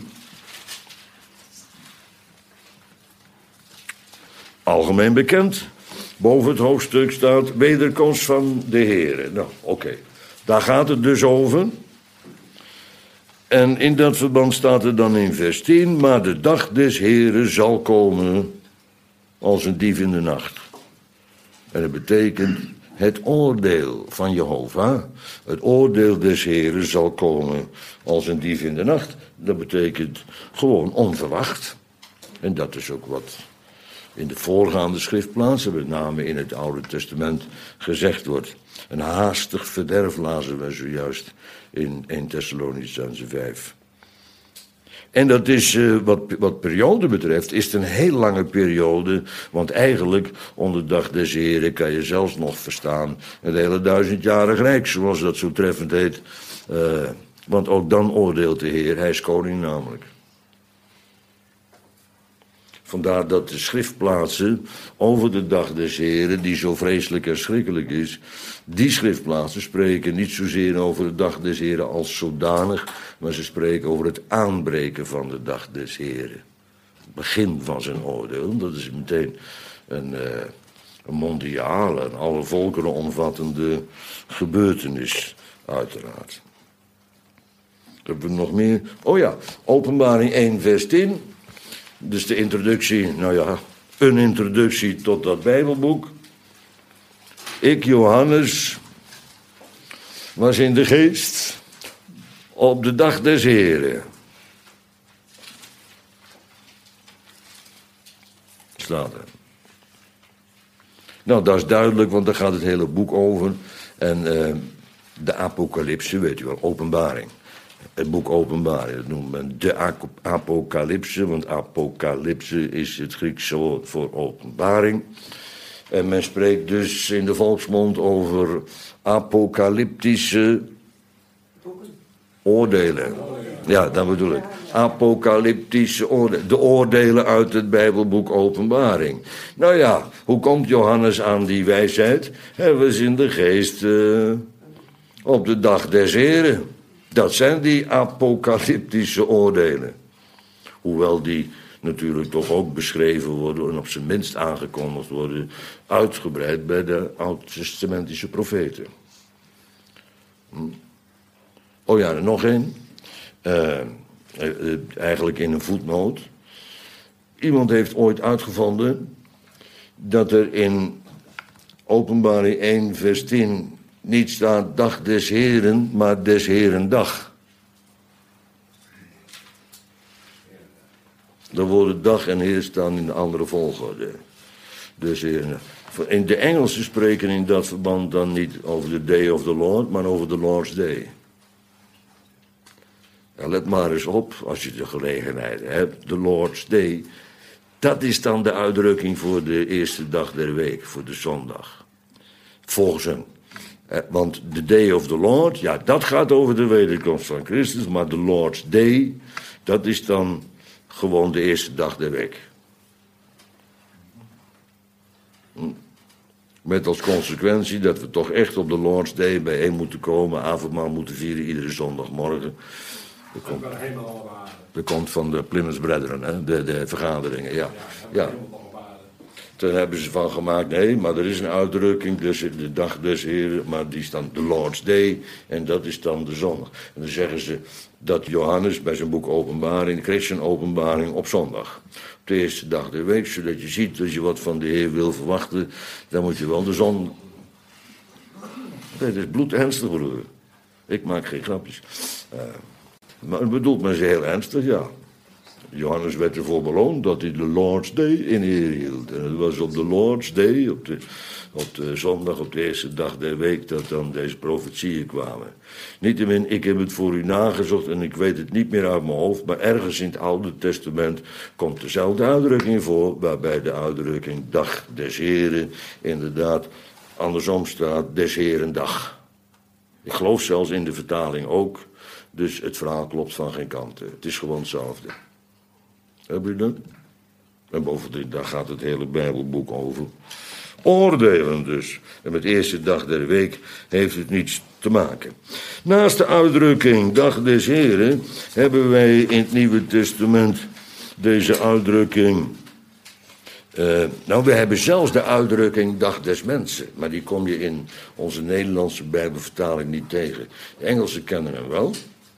Algemeen bekend. Boven het hoofdstuk staat wederkomst van de Heere. Nou, oké. Daar gaat het dus over. En in dat verband staat er dan in vers 10. Maar de dag des Heeren zal komen als een dief in de nacht. En dat betekent het oordeel van Jehovah. Het oordeel des Heeren zal komen als een dief in de nacht. Dat betekent gewoon onverwacht. En dat is ook wat in de voorgaande schriftplaatsen, met name in het Oude Testament, gezegd wordt. Een haastig verderf lazen wij zojuist in 1 Thessalonicenzen 5. En dat is, wat periode betreft, is het een heel lange periode. Want eigenlijk, onder dag des Heren, kan je zelfs nog verstaan het hele 1000-jarig rijk, zoals dat zo treffend heet. Want ook dan oordeelt de Heer, hij is koning namelijk. Vandaar dat de schriftplaatsen over de dag des Heren, die zo vreselijk en schrikkelijk is, die schriftplaatsen spreken niet zozeer over de dag des Heren als zodanig, maar ze spreken over het aanbreken van de dag des Heren. Het begin van zijn oordeel, dat is meteen een mondiale, en alle volkeren omvattende gebeurtenis, uiteraard. Hebben we nog meer? Oh ja, Openbaring 1 vers 10. Dus de introductie, nou ja, een introductie tot dat Bijbelboek. Ik, Johannes, was in de geest op de dag des Heren. Staat er. Nou, dat is duidelijk, want daar gaat het hele boek over. En de apocalypse, weet u wel, openbaring. Het boek Openbaring, dat noemt men de apocalypse, want apocalypse is het Griekse woord voor openbaring. En men spreekt dus in de volksmond over apocalyptische oordelen. Ja, dat bedoel ik. Apocalyptische oordelen. De oordelen uit het Bijbelboek Openbaring. Nou ja, hoe komt Johannes aan die wijsheid? Hij was in de geest op de dag des Heren. Dat zijn die apocalyptische oordelen. Hoewel die natuurlijk toch ook beschreven worden en op zijn minst aangekondigd worden, uitgebreid bij de oud-testamentische profeten. Oh ja, er nog één. Eigenlijk in een voetnoot. Iemand heeft ooit uitgevonden dat er in Openbaring 1 vers 10 niet staat dag des Heren, maar des Heren dag. Dan worden dag en Heer staan in de andere volgorde. Dus in de Engelsen spreken in dat verband dan niet over de Day of the Lord, maar over de Lord's Day. Ja, let maar eens op, als je de gelegenheid hebt, de Lord's Day. Dat is dan de uitdrukking voor de eerste dag der week, voor de zondag. Volgens hen. Want de Day of the Lord, ja, dat gaat over de wederkomst van Christus, maar de Lord's Day, dat is dan gewoon de eerste dag der week. Met als consequentie dat we toch echt op de Lord's Day bijeen moeten komen, avondmaal moeten vieren iedere zondagmorgen. Dat komt van de Plymouth Brethren, hè? De vergaderingen, ja. Ja. Daar hebben ze van gemaakt, nee, maar er is een uitdrukking, dus de dag des Heren, maar die is dan de Lord's Day en dat is dan de zondag. En dan zeggen ze dat Johannes bij zijn boek Openbaring, kreeg zijn openbaring op zondag. Op de eerste dag der week, zodat je ziet, als je wat van de Heer wil verwachten, dan moet je wel de zon. Het is bloedernstig, broer. Ik maak geen grapjes. Maar het bedoelt men ze heel ernstig, ja. Johannes werd ervoor beloond dat hij de Lord's Day in eer hield. En het was op de Lord's Day, op de zondag, op de eerste dag der week, dat dan deze profetieën kwamen. Niettemin, ik heb het voor u nagezocht en ik weet het niet meer uit mijn hoofd, maar ergens in het Oude Testament komt dezelfde uitdrukking voor, waarbij de uitdrukking dag des Heren inderdaad andersom staat, des Heren dag. Ik geloof zelfs in de vertaling ook, dus het verhaal klopt van geen kanten. Het is gewoon hetzelfde. Heb je dat? En bovendien, daar gaat het hele Bijbelboek over. Oordelen dus. En met de eerste dag der week heeft het niets te maken. Naast de uitdrukking dag des Heren hebben wij in het Nieuwe Testament deze uitdrukking. We hebben zelfs de uitdrukking dag des mensen. Maar die kom je in onze Nederlandse Bijbelvertaling niet tegen. De Engelsen kennen hem wel.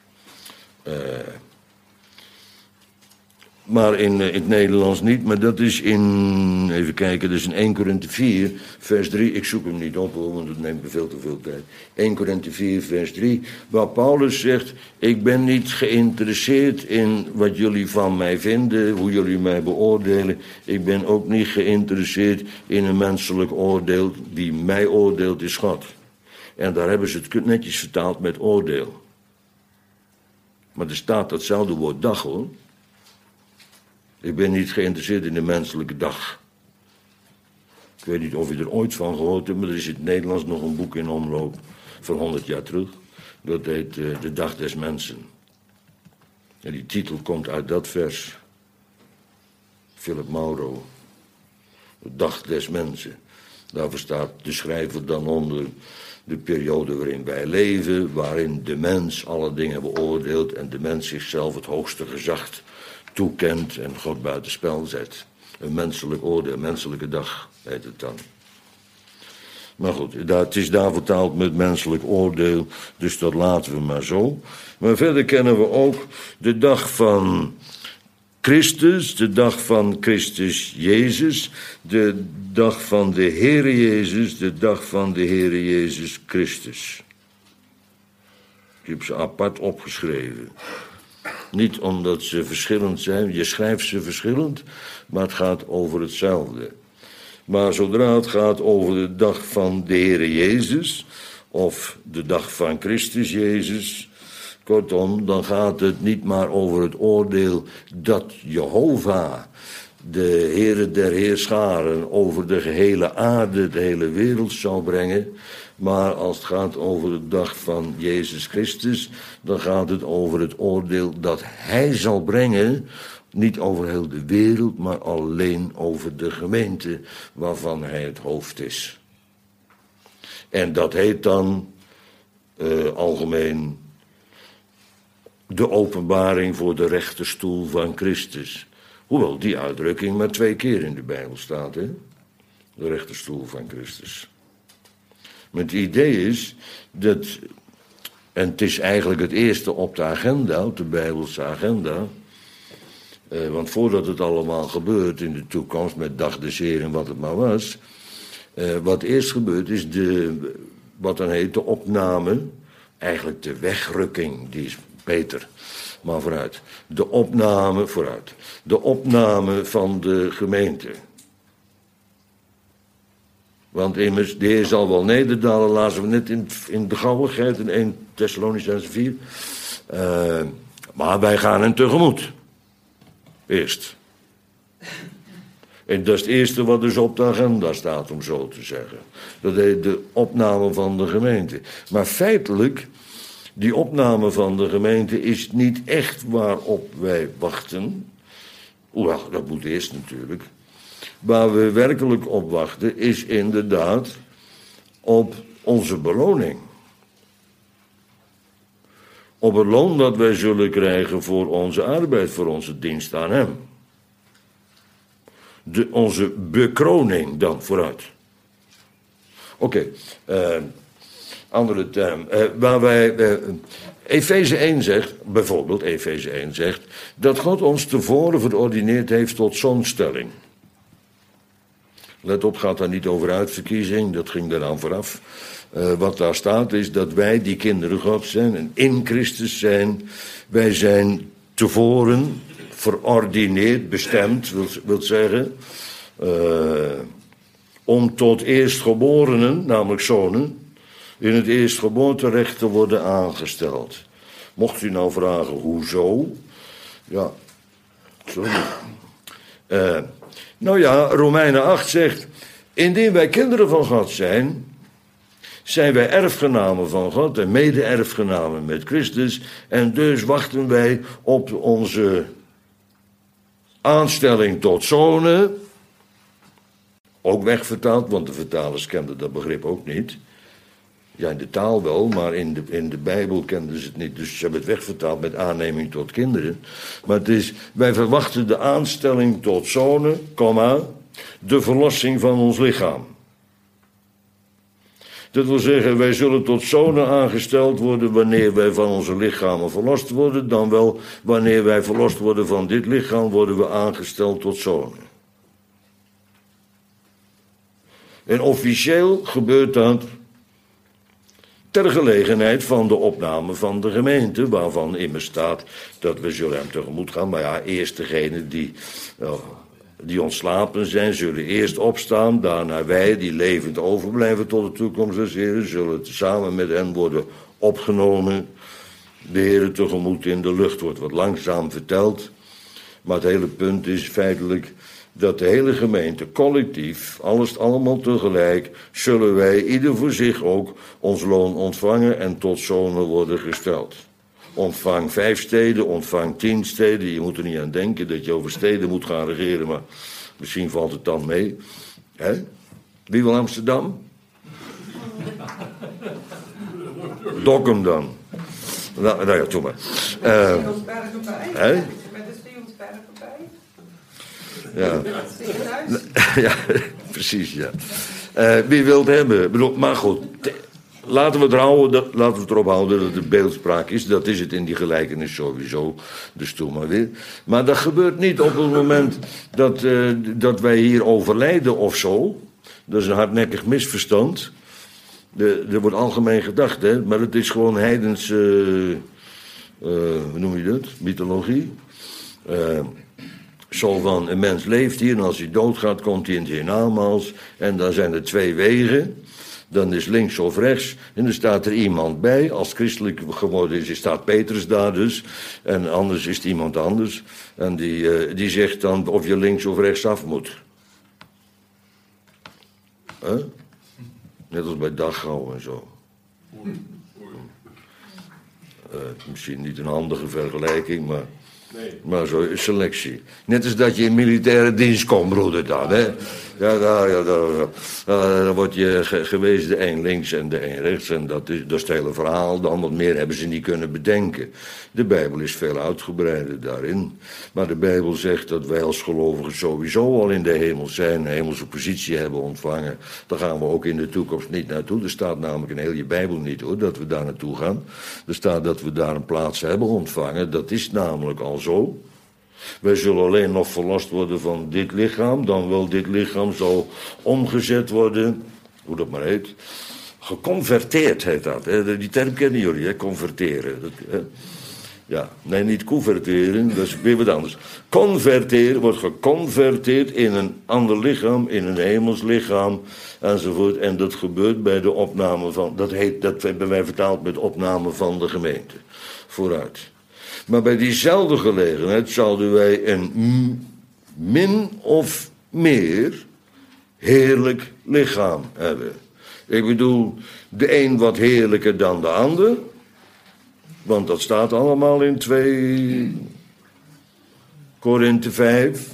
Maar in het Nederlands niet, maar dat is in, even kijken, dus in 1 Korinthe 4, vers 3, ik zoek hem niet op hoor, want dat neemt me veel te veel tijd. 1 Korinthe 4, vers 3, waar Paulus zegt, ik ben niet geïnteresseerd in wat jullie van mij vinden, hoe jullie mij beoordelen. Ik ben ook niet geïnteresseerd in een menselijk oordeel, wie mij oordeelt is God. En daar hebben ze het netjes vertaald met oordeel. Maar er staat datzelfde woord dag hoor. Ik ben niet geïnteresseerd in de menselijke dag. Ik weet niet of je er ooit van gehoord hebt, maar er is in het Nederlands nog een boek in omloop van 100 jaar terug. Dat heet De Dag des Mensen. En die titel komt uit dat vers. Philip Mauro. De Dag des Mensen. Daarvoor staat de schrijver dan onder de periode waarin wij leven, waarin de mens alle dingen beoordeelt en de mens zichzelf het hoogste gezag toekent en God buitenspel zet. Een menselijk oordeel, menselijke dag heet het dan. Maar goed, het is daar vertaald met menselijk oordeel, dus dat laten we maar zo. Maar verder kennen we ook de dag van Christus, de dag van Christus Jezus, de dag van de Heere Jezus, de dag van de Heere Jezus Christus. Ik heb ze apart opgeschreven. Niet omdat ze verschillend zijn, je schrijft ze verschillend, maar het gaat over hetzelfde. Maar zodra het gaat over de dag van de Heere Jezus, of de dag van Christus Jezus, kortom, dan gaat het niet maar over het oordeel dat Jehovah, de Heere der Heerscharen, over de gehele aarde, de hele wereld zal brengen. Maar als het gaat over de dag van Jezus Christus, dan gaat het over het oordeel dat Hij zal brengen. Niet over heel de wereld, maar alleen over de gemeente waarvan Hij het hoofd is. En dat heet dan algemeen de openbaring voor de rechterstoel van Christus. Hoewel die uitdrukking maar 2 keer in de Bijbel staat, hè? De rechterstoel van Christus. Maar het idee is dat, en het is eigenlijk het eerste op de agenda, op de Bijbelse agenda, want voordat het allemaal gebeurt in de toekomst met dag des Heeren en wat het maar was, wat eerst gebeurt is wat dan heet de opname, eigenlijk de wegrukking, die is beter, maar vooruit. De opname van de gemeente. Want immers, de Heer zal wel nederdalen, lazen we net in de gauwigheid in 1 Thessalonicenzen 4. Maar wij gaan hen tegemoet. Eerst. En dat is het eerste wat dus op de agenda staat, om zo te zeggen. Dat heet de opname van de gemeente. Maar feitelijk, die opname van de gemeente is niet echt waarop wij wachten. Hoewel, dat moet eerst natuurlijk. Waar we werkelijk op wachten is inderdaad op onze beloning. Op het loon dat wij zullen krijgen voor onze arbeid, voor onze dienst aan Hem. Onze bekroning dan, vooruit. Oké, andere term. Waar wij, Efeze 1 zegt, bijvoorbeeld Efeze 1 zegt, dat God ons tevoren verordineerd heeft tot zonstelling. Let op, gaat daar niet over uitverkiezing, dat ging eraan vooraf. Wat daar staat is dat wij die kinderen Gods zijn en in Christus zijn. Wij zijn tevoren verordineerd, bestemd, wil zeggen, om tot eerstgeborenen, namelijk zonen, in het eerstgeboorterecht te worden aangesteld. Mocht u nou vragen, hoezo? Ja, sorry. Nou ja, Romeinen 8 zegt, indien wij kinderen van God zijn, zijn wij erfgenamen van God en mede-erfgenamen met Christus. En dus wachten wij op onze aanstelling tot zonen. Ook wegvertaald, want de vertalers kenden dat begrip ook niet. Ja, in de taal wel, maar in de Bijbel kenden ze het niet. Dus ze hebben het wegvertaald met aanneming tot kinderen. Maar het is, wij verwachten de aanstelling tot zonen, de verlossing van ons lichaam. Dat wil zeggen, wij zullen tot zonen aangesteld worden wanneer wij van onze lichamen verlost worden. Dan wel, wanneer wij verlost worden van dit lichaam, worden we aangesteld tot zonen. En officieel gebeurt dat ter gelegenheid van de opname van de gemeente, waarvan immers staat dat we zullen hem tegemoet gaan. Maar ja, eerst degenen die ontslapen zijn, zullen eerst opstaan. Daarna wij, die levend overblijven tot de toekomst des Heren, zullen samen met hen worden opgenomen. De Heren tegemoet in de lucht, wordt wat langzaam verteld. Maar het hele punt is feitelijk dat de hele gemeente collectief, alles allemaal tegelijk, zullen wij ieder voor zich ook ons loon ontvangen en tot zonen worden gesteld. Ontvang 5 steden, ontvang 10 steden. Je moet er niet aan denken dat je over steden moet gaan regeren, maar misschien valt het dan mee. Hè? Wie wil Amsterdam? Dokkum dan. Nou ja, toe maar. Hè? Ja. Ja, precies, ja. Wie wil het hebben? Maar goed, laten we het erop houden dat het beeldspraak is. Dat is het in die gelijkenis sowieso, dus doe maar weer. Maar dat gebeurt niet op het moment dat wij hier overlijden of zo. Dat is een hardnekkig misverstand. Er wordt algemeen gedacht, hè, maar het is gewoon heidens, hoe noem je dat? Mythologie. Zo van, een mens leeft hier en als hij doodgaat, komt hij in het hiernamaals. En dan zijn er 2 wegen. Dan is links of rechts. En dan staat er iemand bij. Als het christelijk geworden is, staat Petrus daar dus. En anders is het iemand anders. En die zegt dan of je links of rechts af moet. Huh? Net als bij Dachau en zo. Misschien niet een handige vergelijking, maar... Nee. Maar zo is selectie. Net als dat je in militaire dienst komt, broeder, dan, hè. Dan word je gewezen de een links en de een rechts. En dat is het hele verhaal. Dan wat meer hebben ze niet kunnen bedenken. De Bijbel is veel uitgebreider daarin. Maar de Bijbel zegt dat wij als gelovigen sowieso al in de hemel zijn. Een hemelse positie hebben ontvangen. Daar gaan we ook in de toekomst niet naartoe. Er staat namelijk in heel je Bijbel niet, hoor, dat we daar naartoe gaan. Er staat dat we daar een plaats hebben ontvangen. Dat is namelijk al zo. Wij zullen alleen nog verlost worden van dit lichaam. Dan wil dit lichaam zo omgezet worden, hoe dat maar heet. Geconverteerd heet dat. Hè? Die term kennen jullie, hè? Converteren. Ja, nee, niet converteren, dat is weer wat anders. Converteren, wordt geconverteerd in een ander lichaam, in een hemels lichaam, enzovoort. En dat gebeurt bij de opname van, dat hebben wij vertaald met opname van de gemeente. Vooruit. Maar bij diezelfde gelegenheid zouden wij een min of meer heerlijk lichaam hebben. Ik bedoel, de een wat heerlijker dan de ander. Want dat staat allemaal in 2 Korinthe 5.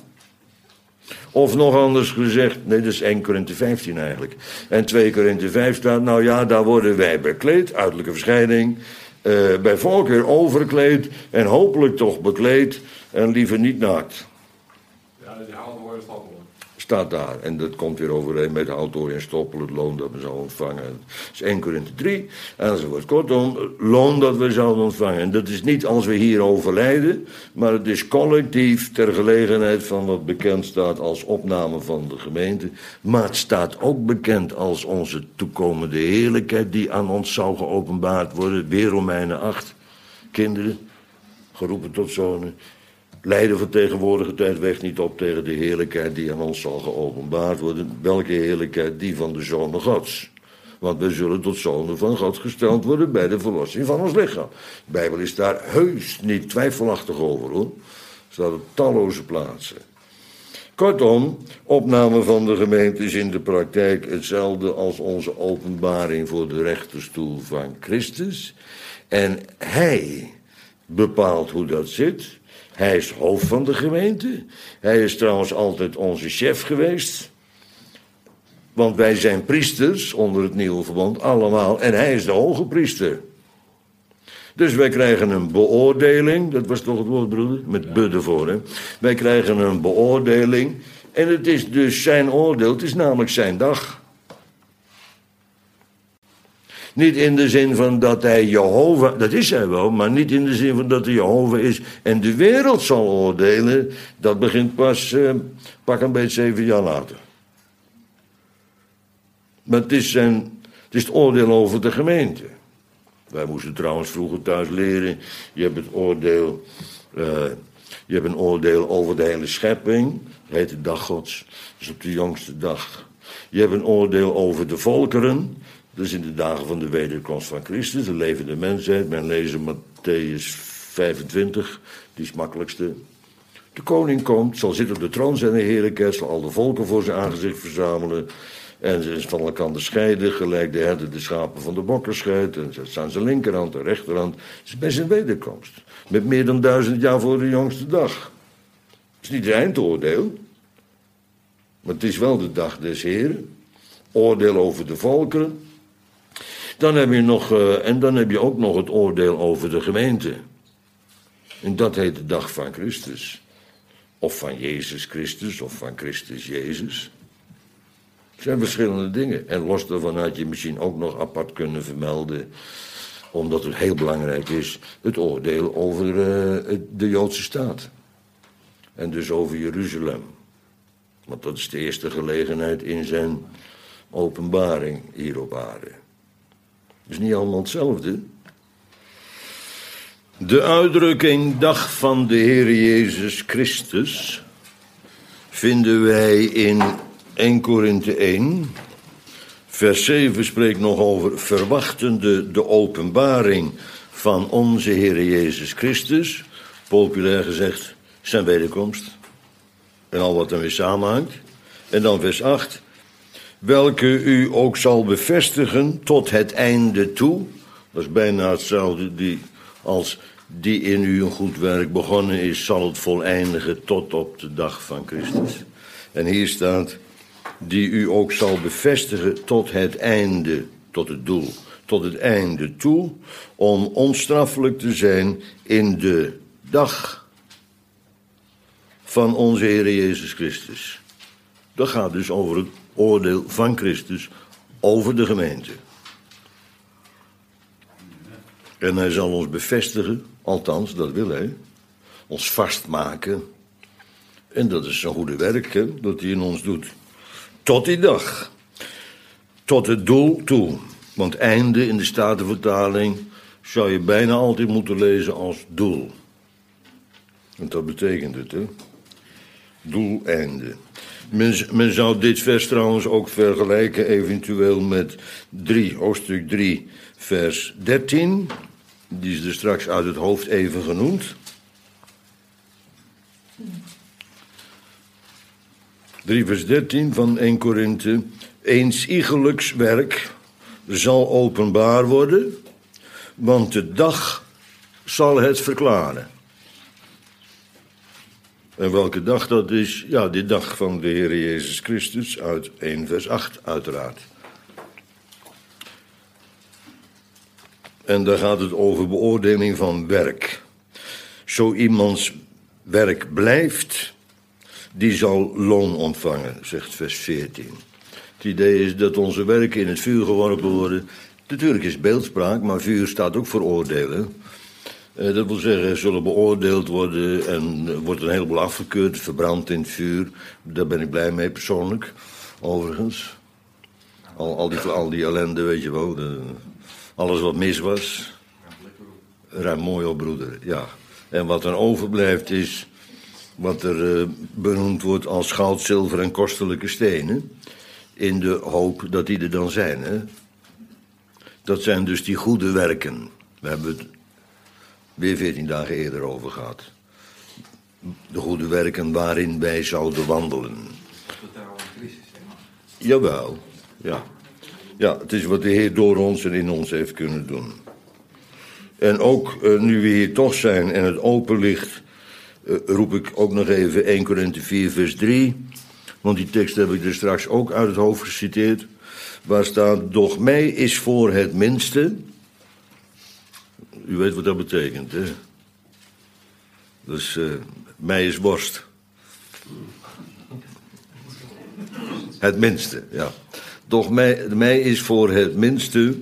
Of nog anders gezegd, nee, dat is 1 Korinthe 15 eigenlijk. En 2 Korinthe 5 staat, nou ja, daar worden wij bekleed, uiterlijke verschijning. Bij voorkeur overkleed en hopelijk toch bekleed en liever niet naakt. Ja, die halen we eens stoppen. Staat daar. En dat komt weer overeen met hout, oor en stoppel, het loon dat we zouden ontvangen. Dat is 1 Korinthe 3. Enzovoort. Kortom, het loon dat we zouden ontvangen. En dat is niet als we hier overlijden, maar het is collectief ter gelegenheid van wat bekend staat als opname van de gemeente. Maar het staat ook bekend als onze toekomende heerlijkheid die aan ons zou geopenbaard worden. Weer Romeinen 8. Kinderen, geroepen tot zonen. Lijden van tegenwoordige tijd weegt niet op tegen de heerlijkheid die aan ons zal geopenbaard worden. Welke heerlijkheid? Die van de zonen Gods. Want wij zullen tot zonen van God gesteld worden bij de verlossing van ons lichaam. De Bijbel is daar heus niet twijfelachtig over, hoor. Staat op talloze plaatsen. Kortom, opname van de gemeente is in de praktijk hetzelfde als onze openbaring voor de rechterstoel van Christus. En hij bepaalt hoe dat zit. Hij is hoofd van de gemeente. Hij is trouwens altijd onze chef geweest. Want wij zijn priesters onder het nieuwe verbond, allemaal. En hij is de hoge priester. Dus wij krijgen een beoordeling. Dat was toch het woord, broeder? Met be ervoor, hè? Wij krijgen een beoordeling. En het is dus zijn oordeel. Het is namelijk zijn dag. Niet in de zin van dat hij Jehovah, dat is hij wel, maar niet in de zin van dat hij Jehovah is en de wereld zal oordelen. Dat begint pas pak een beetje 7 jaar later. Maar het is het oordeel over de gemeente. Wij moesten trouwens vroeger thuis leren, je hebt een oordeel over de hele schepping, dat heet de dag Gods, dat is op de jongste dag. Je hebt een oordeel over de volkeren. Dat is in de dagen van de wederkomst van Christus, de levende mensheid. Men leest Matthäus 25, die is het makkelijkste. De koning komt, zal zitten op de troon zijn de heerlijkheid, zal al de volken voor zijn aangezicht verzamelen. En ze is van elkaar scheiden, gelijk de herder de schapen van de bokken scheidt. En ze staan zijn linkerhand en rechterhand. Het is bij zijn wederkomst. Met meer dan 1000 jaar voor de jongste dag. Het is niet het eindoordeel. Maar het is wel de dag des Heren. Oordeel over de volkeren. Dan heb je ook nog het oordeel over de gemeente. En dat heet de dag van Christus. Of van Jezus Christus, of van Christus Jezus. Het zijn verschillende dingen. En los daarvan had je misschien ook nog apart kunnen vermelden, omdat het heel belangrijk is, het oordeel over de Joodse staat. En dus over Jeruzalem. Want dat is de eerste gelegenheid in zijn openbaring hier op aarde. is niet allemaal hetzelfde. De uitdrukking dag van de Heer Jezus Christus vinden wij in 1 Korinthe 1. Vers 7 spreekt nog over verwachtende de openbaring van onze Heer Jezus Christus. Populair gezegd zijn wederkomst. En al wat ermee samenhangt. En dan vers 8. Welke u ook zal bevestigen tot het einde toe. Dat is bijna hetzelfde als die in u een goed werk begonnen is, zal het voleindigen tot op de dag van Christus. En hier staat, die u ook zal bevestigen tot het einde, tot het doel, tot het einde toe, om onstraffelijk te zijn in de dag van onze Heer Jezus Christus. Dat gaat dus over het oordeel van Christus over de gemeente. En hij zal ons bevestigen, althans, dat wil hij, ons vastmaken. En dat is zijn goede werk, hè, dat hij in ons doet. Tot die dag. Tot het doel toe. Want einde in de Statenvertaling zou je bijna altijd moeten lezen als doel. Want dat betekent het, hè. Doel, einde. Men zou dit vers trouwens ook vergelijken eventueel met hoofdstuk 3, vers 13. Die is er straks uit het hoofd even genoemd. 3 vers 13 van 1 Korinthe. Eens iegelijks werk zal openbaar worden, want de dag zal het verklaren. En welke dag dat is? Ja, die dag van de Heer Jezus Christus uit 1 vers 8 uiteraard. En daar gaat het over beoordeling van werk. Zo iemands werk blijft, die zal loon ontvangen, zegt vers 14. Het idee is dat onze werken in het vuur geworpen worden. Natuurlijk is beeldspraak, maar vuur staat ook voor oordelen. Dat wil zeggen, zullen beoordeeld worden en wordt een heleboel afgekeurd, verbrand in het vuur. Daar ben ik blij mee persoonlijk, overigens. Al die ellende, weet je wel, alles wat mis was. Ruim mooi op, broeder, ja. En wat er overblijft is wat er benoemd wordt als goud, zilver en kostelijke stenen. In de hoop dat die er dan zijn, hè. Dat zijn dus die goede werken. We hebben het weer 14 dagen eerder over gehad. De goede werken waarin wij zouden wandelen. Totale crisis, hè? Jawel, ja. Ja, het is wat de Heer door ons en in ons heeft kunnen doen. En ook nu we hier toch zijn en het open ligt, roep ik ook nog even 1 Korinthe 4 vers 3. Want die tekst heb ik er straks ook uit het hoofd geciteerd. Waar staat, doch mij is voor het minste. U weet wat dat betekent, hè? Dus mij is worst. Het minste, ja. Doch mij is voor het minste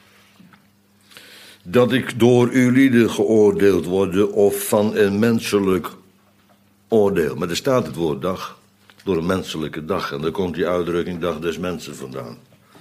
dat ik door uw lieden geoordeeld word of van een menselijk oordeel. Maar er staat het woord dag, door een menselijke dag. En daar komt die uitdrukking dag des mensen vandaan.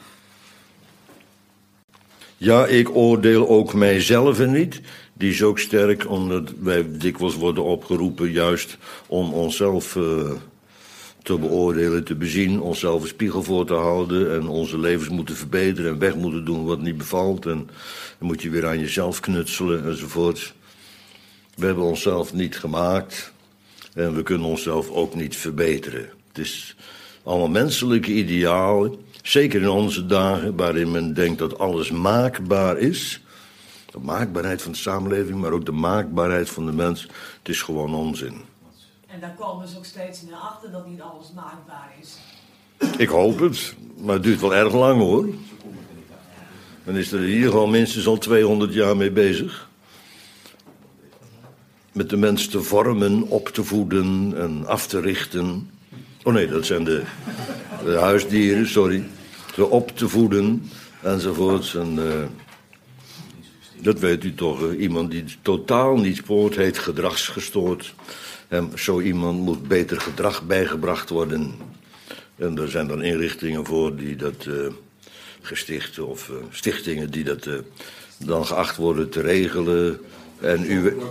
Ja, ik oordeel ook mijzelf niet. Die is ook sterk, omdat wij dikwijls worden opgeroepen juist om onszelf te beoordelen, te bezien, onszelf een spiegel voor te houden en onze levens moeten verbeteren en weg moeten doen wat niet bevalt. En dan moet je weer aan jezelf knutselen enzovoort. We hebben onszelf niet gemaakt en we kunnen onszelf ook niet verbeteren. Het is allemaal menselijke idealen, zeker in onze dagen waarin men denkt dat alles maakbaar is. De maakbaarheid van de samenleving, maar ook de maakbaarheid van de mens, het is gewoon onzin. En daar komen ze ook steeds meer achter dat niet alles maakbaar is. Ik hoop het, maar het duurt wel erg lang hoor. Dan is er hier gewoon minstens al 200 jaar mee bezig. Met de mens te vormen, op te voeden en af te richten. Oh nee, dat zijn de huisdieren, sorry. Ze op te voeden enzovoorts. En, dat weet u toch, iemand die totaal niet spoort heet gedragsgestoord. En zo iemand moet beter gedrag bijgebracht worden. En er zijn dan inrichtingen voor die dat gestichten of stichtingen die dat dan geacht worden te regelen. En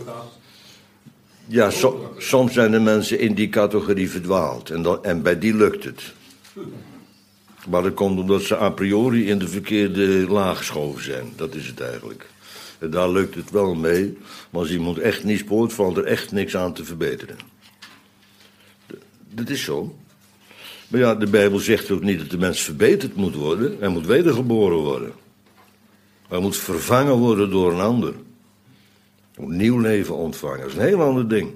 ja, soms zijn de mensen in die categorie verdwaald. En bij die lukt het. Maar dat komt omdat ze a priori in de verkeerde laag geschoven zijn. Dat is het eigenlijk. En daar lukt het wel mee. Maar als iemand echt niet spoort, valt er echt niks aan te verbeteren. Dat is zo. Maar ja, de Bijbel zegt ook niet dat de mens verbeterd moet worden. Hij moet wedergeboren worden. Hij moet vervangen worden door een ander. Hij moet nieuw leven ontvangen. Dat is een heel ander ding.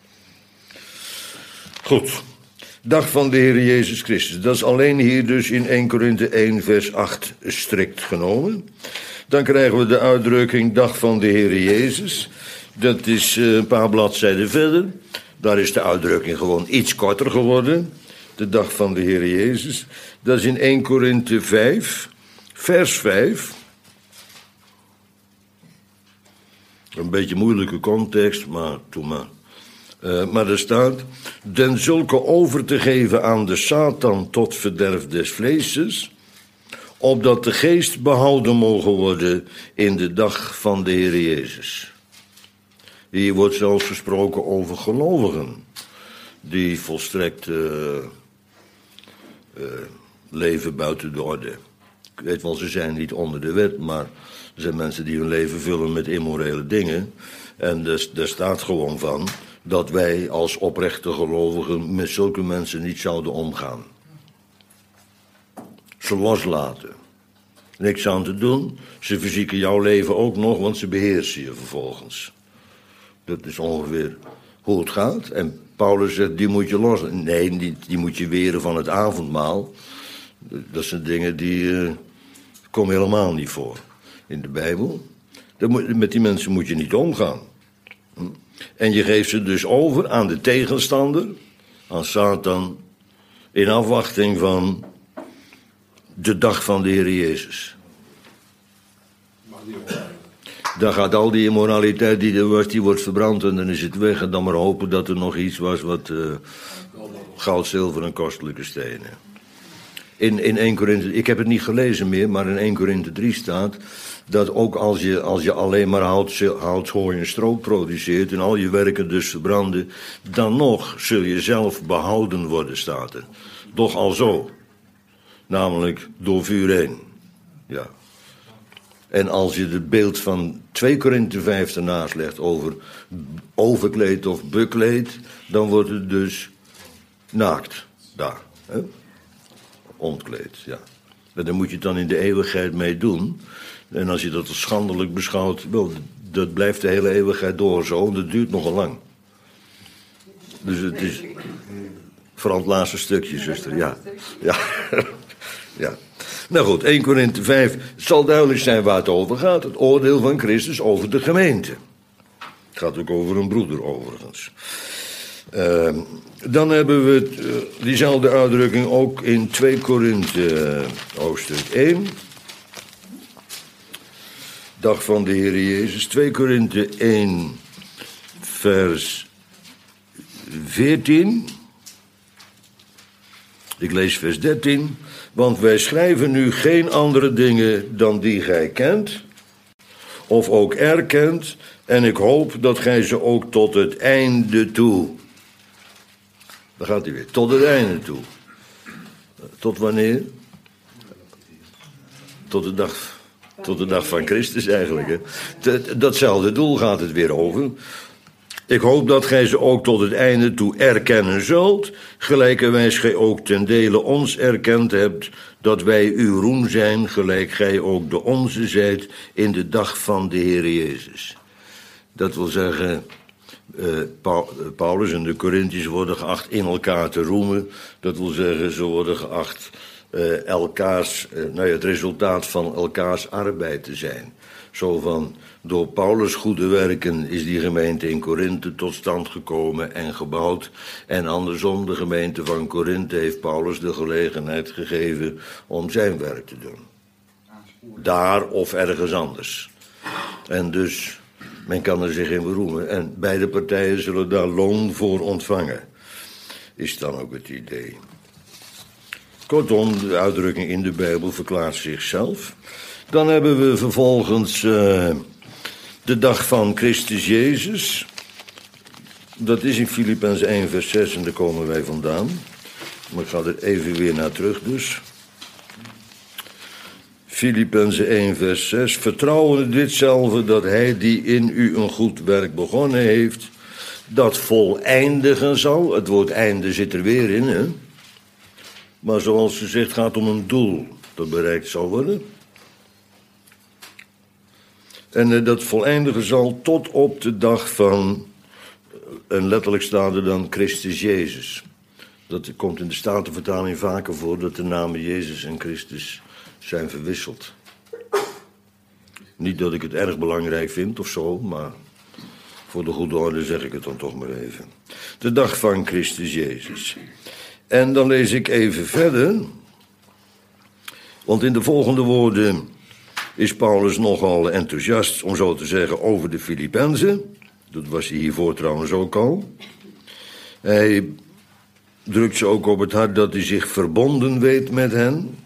Goed. Dag van de Heer Jezus Christus. Dat is alleen hier dus in 1 Korinthe 1 vers 8 strikt genomen. Dan krijgen we de uitdrukking dag van de Heer Jezus. Dat is een paar bladzijden verder. Daar is de uitdrukking gewoon iets korter geworden. De dag van de Heer Jezus. Dat is in 1 Korinthe 5, vers 5. Een beetje moeilijke context, maar doe maar. Maar er staat: den zulke over te geven aan de Satan tot verderf des vleeses, opdat de geest behouden mogen worden in de dag van de Heer Jezus. Hier wordt zelfs gesproken over gelovigen, die volstrekt leven buiten de orde. Ik weet wel, ze zijn niet onder de wet, maar er zijn mensen die hun leven vullen met immorele dingen. En daar staat gewoon van dat wij als oprechte gelovigen met zulke mensen niet zouden omgaan. Ze loslaten. Niks aan te doen. Ze verzieken jouw leven ook nog, want ze beheersen je vervolgens. Dat is ongeveer hoe het gaat. En Paulus zegt, die moet je loslaten. Nee, die moet je weren van het avondmaal. Dat zijn dingen die komen helemaal niet voor in de Bijbel. Met die mensen moet je niet omgaan. En je geeft ze dus over aan de tegenstander, aan Satan, in afwachting van de dag van de Heer Jezus. Dan gaat al die immoraliteit die er was, die wordt verbrand en dan is het weg. En dan maar hopen dat er nog iets was wat goud, zilver en kostelijke stenen. In 1 Korinthe, ik heb het niet gelezen meer, maar in 1 Korinthe 3 staat dat ook als je alleen maar hout, hooi en stro produceert en al je werken dus verbranden, dan nog zul je zelf behouden worden, staat er. Doch al zo. Namelijk door vuur heen. Ja. En als je het beeld van 2 Korinthe 5 ernaast legt over overkleed of bekleed, dan wordt het dus naakt daar. Hè? Ontkleed, ja. En daar moet je het dan in de eeuwigheid mee doen. En als je dat als schandelijk beschouwt, wel, dat blijft de hele eeuwigheid door zo. En dat duurt nogal lang. Dus het is vooral het laatste stukje, zuster. Ja. Ja. Ja. Nou goed, 1 Korinthe 5. Het zal duidelijk zijn waar het over gaat. Het oordeel van Christus over de gemeente. Het gaat ook over een broeder overigens. Dan hebben we diezelfde uitdrukking ook in 2 Korinthe hoofdstuk 1. Dag van de Heer Jezus. 2 Korinthe 1 vers 14. Ik lees vers 13. Want wij schrijven nu geen andere dingen dan die gij kent, of ook erkent, en ik hoop dat gij ze ook tot het einde toe. Daar gaat hij weer, tot het einde toe. Tot wanneer? Tot de dag van Christus eigenlijk. Hè. Datzelfde doel gaat het weer over. Ik hoop dat gij ze ook tot het einde toe erkennen zult, gelijkerwijs gij ook ten dele ons erkend hebt, dat wij uw roem zijn, gelijk gij ook de onze zijt in de dag van de Heer Jezus. Dat wil zeggen, Paulus en de Korinthiërs worden geacht in elkaar te roemen. Dat wil zeggen, ze worden geacht het resultaat van elkaars arbeid te zijn. Zo van, door Paulus' goede werken is die gemeente in Korinthe tot stand gekomen en gebouwd. En andersom, de gemeente van Korinthe heeft Paulus de gelegenheid gegeven om zijn werk te doen. Daar of ergens anders. En dus, men kan er zich in beroemen. En beide partijen zullen daar loon voor ontvangen. Is dan ook het idee. Kortom, de uitdrukking in de Bijbel verklaart zichzelf. Dan hebben we vervolgens de dag van Christus Jezus. Dat is in Filippenzen 1 vers 6 en daar komen wij vandaan. Maar ik ga er even weer naar terug dus. Filippenzen 1 vers 6. Vertrouwen ditzelfde dat hij die in u een goed werk begonnen heeft, dat voleindigen zal. Het woord einde zit er weer in, hè. Maar zoals gezegd gaat om een doel dat bereikt zal worden. En dat voleindigen zal tot op de dag van, en letterlijk staat er dan Christus Jezus. Dat komt in de Statenvertaling vaker voor dat de namen Jezus en Christus zijn verwisseld. Niet dat ik het erg belangrijk vind of zo, maar voor de goede orde zeg ik het dan toch maar even. De dag van Christus Jezus. En dan lees ik even verder. Want in de volgende woorden is Paulus nogal enthousiast, om zo te zeggen, over de Filippenzen. Dat was hij hiervoor trouwens ook al. Hij drukt ze ook op het hart dat hij zich verbonden weet met hen.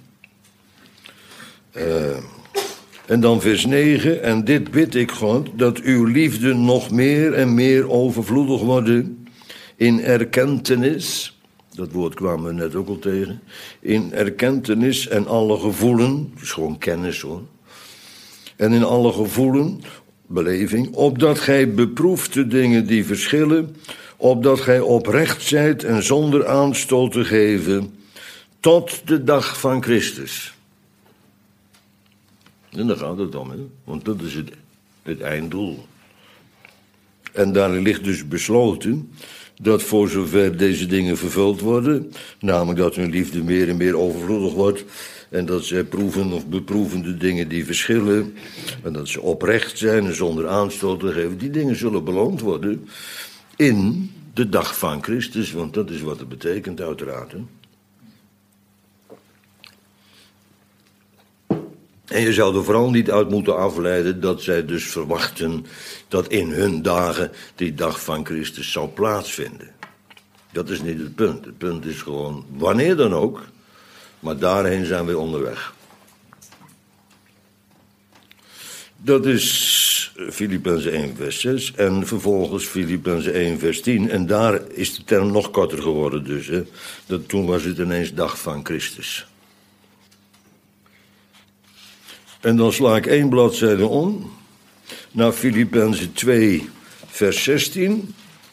En dan vers 9. En dit bid ik God, dat uw liefde nog meer en meer overvloedig worden in erkentenis. Dat woord kwamen we net ook al tegen. In erkentenis en alle gevoelen. Het is gewoon kennis hoor. En in alle gevoelen, beleving, opdat gij beproeft de dingen die verschillen, opdat gij oprecht zijt en zonder aanstoot te geven, tot de dag van Christus. En daar gaat het om, hè? Want dat is het einddoel. En daarin ligt dus besloten dat voor zover deze dingen vervuld worden, namelijk dat hun liefde meer en meer overvloedig wordt, en dat zij proeven of beproeven de dingen die verschillen, en dat ze oprecht zijn en zonder aanstoot te geven, die dingen zullen beloond worden in de dag van Christus, want dat is wat het betekent uiteraard, hè? En je zou er vooral niet uit moeten afleiden dat zij dus verwachten dat in hun dagen die dag van Christus zal plaatsvinden. Dat is niet het punt. Het punt is gewoon wanneer dan ook, maar daarheen zijn we onderweg. Dat is Filippenzen 1 vers 6 en vervolgens Filippenzen 1 vers 10. En daar is de term nog korter geworden dus. Hè. Toen was het ineens dag van Christus. En dan sla ik 1 bladzijde om naar Filippenzen 2 vers 16.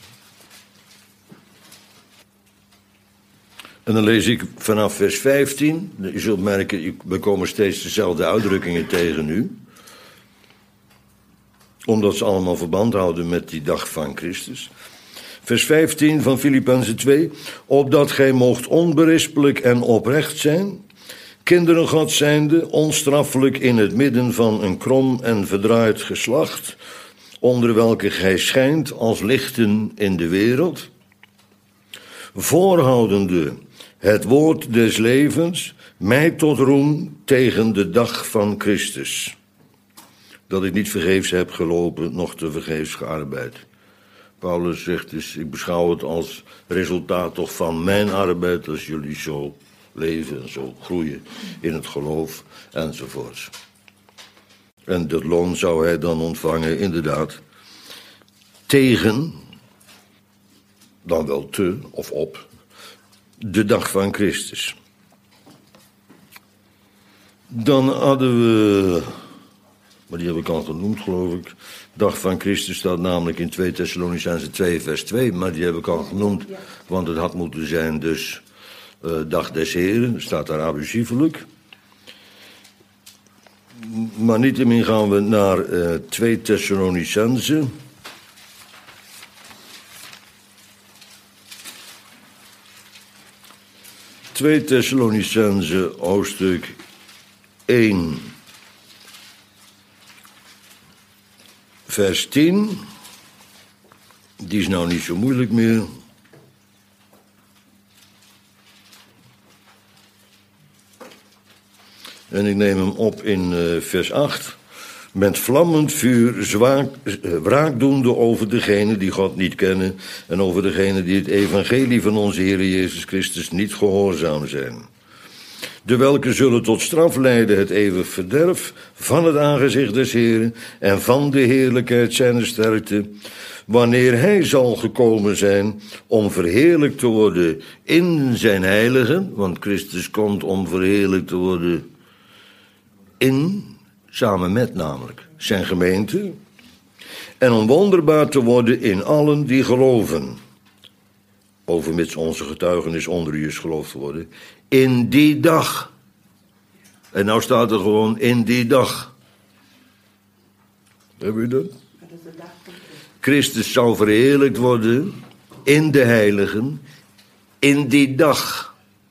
En dan lees ik vanaf vers 15. Je zult merken, we komen steeds dezelfde uitdrukkingen tegen nu. Omdat ze allemaal verband houden met die dag van Christus. Vers 15 van Filippenzen 2. Opdat gij moogt onberispelijk en oprecht zijn, kinderen Gods zijnde, onstraffelijk in het midden van een krom en verdraaid geslacht, onder welke gij schijnt als lichten in de wereld, voorhoudende het woord des levens, mij tot roem tegen de dag van Christus. Dat ik niet vergeefs heb gelopen, noch te vergeefs gearbeid. Paulus zegt dus, ik beschouw het als resultaat toch van mijn arbeid, als jullie zo leven en zo groeien in het geloof enzovoorts. En dat loon zou hij dan ontvangen, inderdaad, tegen, dan wel te of op, de dag van Christus. Dan hadden we, maar die heb ik al genoemd geloof ik, dag van Christus staat namelijk in 2 Thessalonicenzen 2 vers 2, maar die heb ik al genoemd, want het had moeten zijn dus dag des Heren, staat daar abusievelijk. Maar niettemin gaan we naar 2 Thessalonicenzen. Twee Thessalonicenzen, hoofdstuk 1, vers 10. Die is nou niet zo moeilijk meer. En ik neem hem op in vers 8. Met vlammend vuur wraak doende over degenen die God niet kennen en over degenen die het evangelie van onze Heer Jezus Christus niet gehoorzaam zijn. de welke zullen tot straf leiden het eeuwig verderf van het aangezicht des Heeren en van de heerlijkheid zijner sterkte, wanneer hij zal gekomen zijn om verheerlijkt te worden in zijn heiligen, want Christus komt om verheerlijkt te worden samen met namelijk, zijn gemeente, en om wonderbaar te worden in allen die geloven, overmits onze getuigenis onder u is geloofd worden, in die dag. En nou staat er gewoon in die dag. Hebben u dat? Christus zal verheerlijkt worden in de heiligen, in die dag.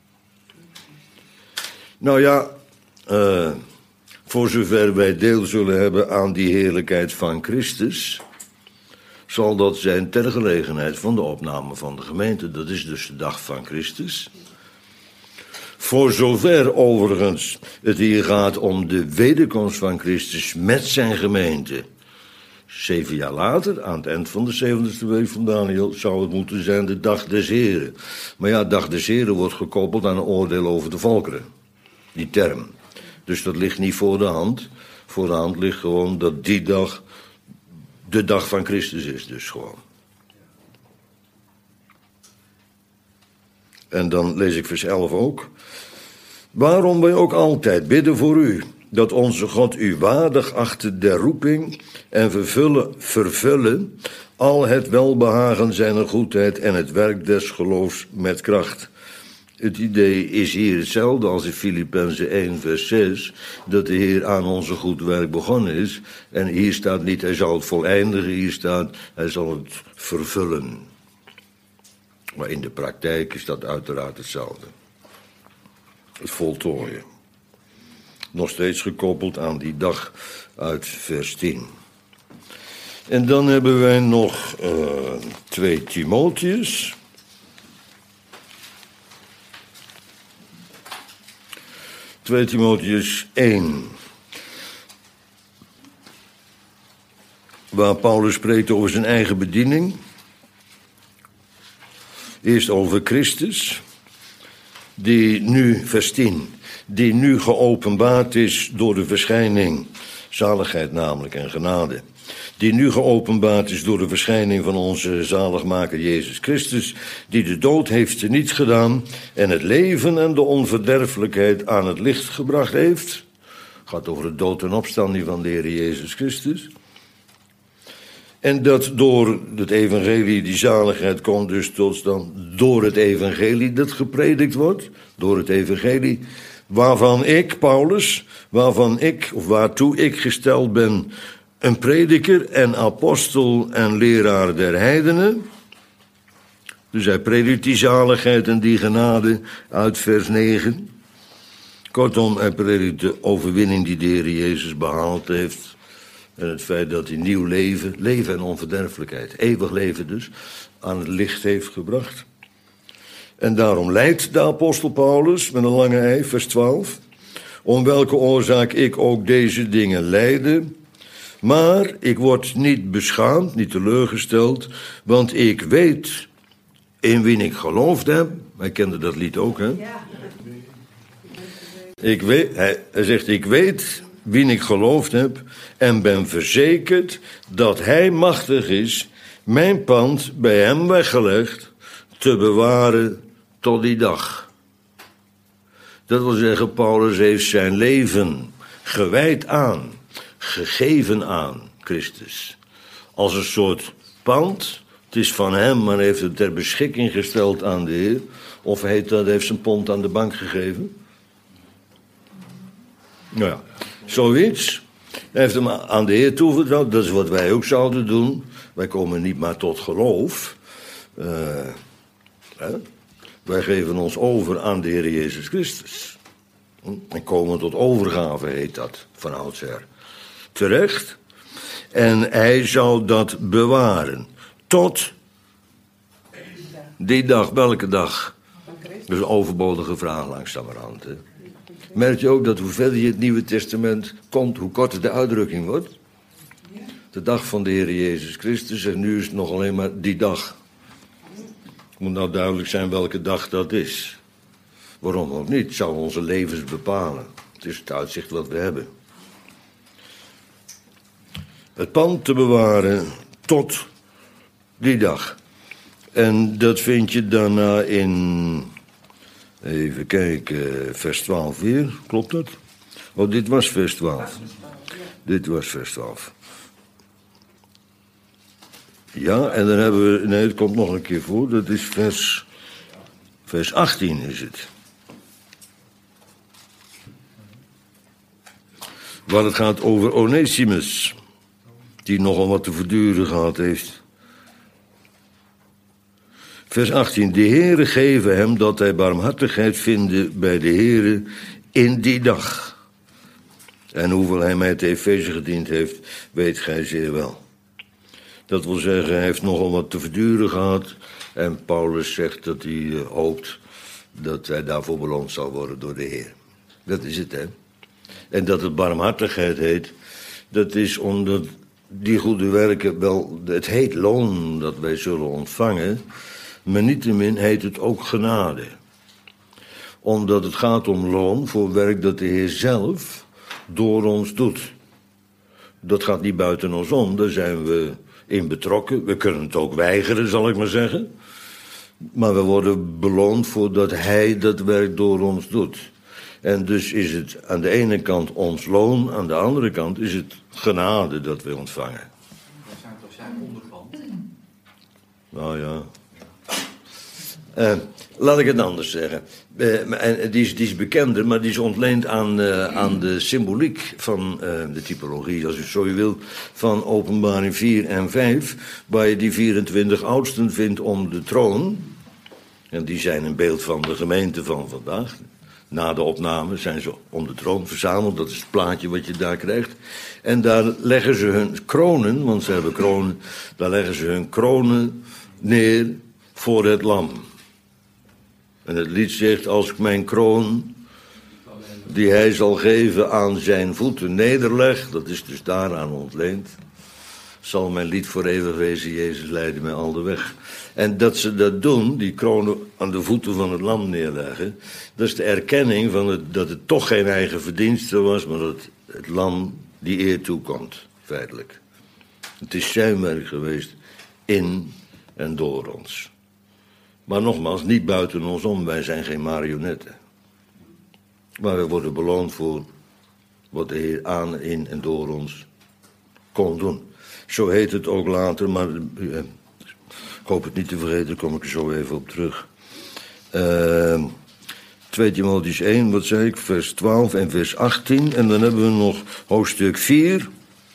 Nou ja, voor zover wij deel zullen hebben aan die heerlijkheid van Christus, zal dat zijn ter gelegenheid van de opname van de gemeente. Dat is dus de dag van Christus. Voor zover overigens het hier gaat om de wederkomst van Christus met zijn gemeente, 7 jaar later, aan het eind van de 70ste week van Daniel, zou het moeten zijn de dag des Heren. Maar ja, dag des Heren wordt gekoppeld aan een oordeel over de volkeren. Die term. Dus dat ligt niet voor de hand. Voor de hand ligt gewoon dat die dag de dag van Christus is, dus gewoon. En dan lees ik vers 11 ook. Waarom wij ook altijd bidden voor u, dat onze God u waardig achte der roeping en vervullen al het welbehagen zijner goedheid en het werk des geloofs met kracht. Het idee is hier hetzelfde als in Filippenzen 1 vers 6, dat de Heer aan onze goed werk begonnen is. En hier staat niet, hij zal het voleindigen, hier staat, hij zal het vervullen. Maar in de praktijk is dat uiteraard hetzelfde. Het voltooien. Nog steeds gekoppeld aan die dag uit vers 10. En dan hebben wij nog 2 Timotheus. Timotheus 1. Waar Paulus spreekt over zijn eigen bediening. Eerst over Christus, die nu, vers 10, die nu geopenbaard is door de verschijning, zaligheid namelijk en genade, die nu geopenbaard is door de verschijning van onze zaligmaker Jezus Christus, die de dood heeft teniet gedaan en het leven en de onverderfelijkheid aan het licht gebracht heeft. Het gaat over de dood en opstanding van de Heer Jezus Christus. En dat door het evangelie, die zaligheid komt dus tot stand door het evangelie dat gepredikt wordt. Door het evangelie waarvan ik, Paulus, waartoe ik gesteld ben, een prediker en apostel en leraar der heidenen. Dus hij predikt die zaligheid en die genade uit vers 9. Kortom, hij predikt de overwinning die de Heer Jezus behaald heeft. En het feit dat hij nieuw leven en onverderfelijkheid, eeuwig leven dus, aan het licht heeft gebracht. En daarom leidt de apostel Paulus, met een lange ei, vers 12, om welke oorzaak ik ook deze dingen lijde. Maar ik word niet beschaamd, niet teleurgesteld, want ik weet in wie ik geloofd heb. Hij kende dat lied ook, hè? Ja. Hij zegt, ik weet wie ik geloofd heb en ben verzekerd dat hij machtig is mijn pand bij hem weggelegd te bewaren tot die dag. Dat wil zeggen, Paulus heeft zijn leven gewijd aan, gegeven aan Christus. Als een soort pand. Het is van hem, maar heeft het ter beschikking gesteld aan de Heer. Of heeft zijn pond aan de bank gegeven. Nou ja, zoiets. Hij heeft hem aan de Heer toevertrouwd. Dat is wat wij ook zouden doen. Wij komen niet maar tot geloof. Wij geven ons over aan de Heer Jezus Christus. En komen tot overgave, heet dat, van oudsher. Terecht. En hij zou dat bewaren. Tot die dag. Welke dag? Dat is een overbodige vraag langzamerhand. Hè? Merk je ook dat hoe verder je het Nieuwe Testament komt, hoe korter de uitdrukking wordt? De dag van de Heer Jezus Christus en nu is het nog alleen maar die dag. Het moet nou duidelijk zijn welke dag dat is. Waarom ook niet? Het zou onze levens bepalen. Het is het uitzicht wat we hebben. Het pand te bewaren tot die dag. En dat vind je daarna in, even kijken, vers 12 weer. Klopt dat? Oh, dit was vers 12. Dit was vers 12. Ja, en dan hebben we, nee, het komt nog een keer voor. Dat is vers 18 is het. Waar het gaat over Onesimus, die nogal wat te verduren gehad heeft. Vers 18. De Heere geven hem dat hij barmhartigheid vinde bij de Heere in die dag. En hoeveel hij mij te Efeze gediend heeft, weet gij zeer wel. Dat wil zeggen, hij heeft nogal wat te verduren gehad. En Paulus zegt dat hij hoopt dat hij daarvoor beloond zal worden door de Heer. Dat is het, hè. En dat het barmhartigheid heet, dat is omdat die goede werken wel, het heet loon dat wij zullen ontvangen, maar niettemin heet het ook genade. Omdat het gaat om loon voor werk dat de Heer zelf door ons doet. Dat gaat niet buiten ons om, daar zijn we in betrokken. We kunnen het ook weigeren, zal ik maar zeggen. Maar we worden beloond voordat Hij dat werk door ons doet. En dus is het aan de ene kant ons loon, aan de andere kant is het genade dat we ontvangen. Dat zijn toch zijn onderpand? Nou ja. Laat ik het anders zeggen. Die is bekender, maar die is ontleend aan de symboliek van de typologie, als u zo wil, van Openbaring 4 en 5, waar je die 24 oudsten vindt om de troon. En die zijn een beeld van de gemeente van vandaag. Na de opname zijn ze om de troon verzameld, dat is het plaatje wat je daar krijgt. En daar leggen ze hun kronen, want ze hebben kronen, daar leggen ze hun kronen neer voor het lam. En het lied zegt, als ik mijn kroon, die hij zal geven aan zijn voeten nederleg, dat is dus daaraan ontleend, zal mijn lied voor eeuwig wezen, Jezus leidde mij al de weg. En dat ze dat doen, die kronen aan de voeten van het lam neerleggen, dat is de erkenning van dat het toch geen eigen verdienste was, maar dat het lam die eer toekomt, feitelijk. Het is zijn werk geweest in en door ons. Maar nogmaals, niet buiten ons om, wij zijn geen marionetten. Maar we worden beloond voor wat de Heer aan, in en door ons kon doen. Zo heet het ook later, maar ik hoop het niet te vergeten, daar kom ik er zo even op terug. 2 Timotheüs 1, wat zei ik, vers 12 en vers 18. En dan hebben we nog hoofdstuk 4.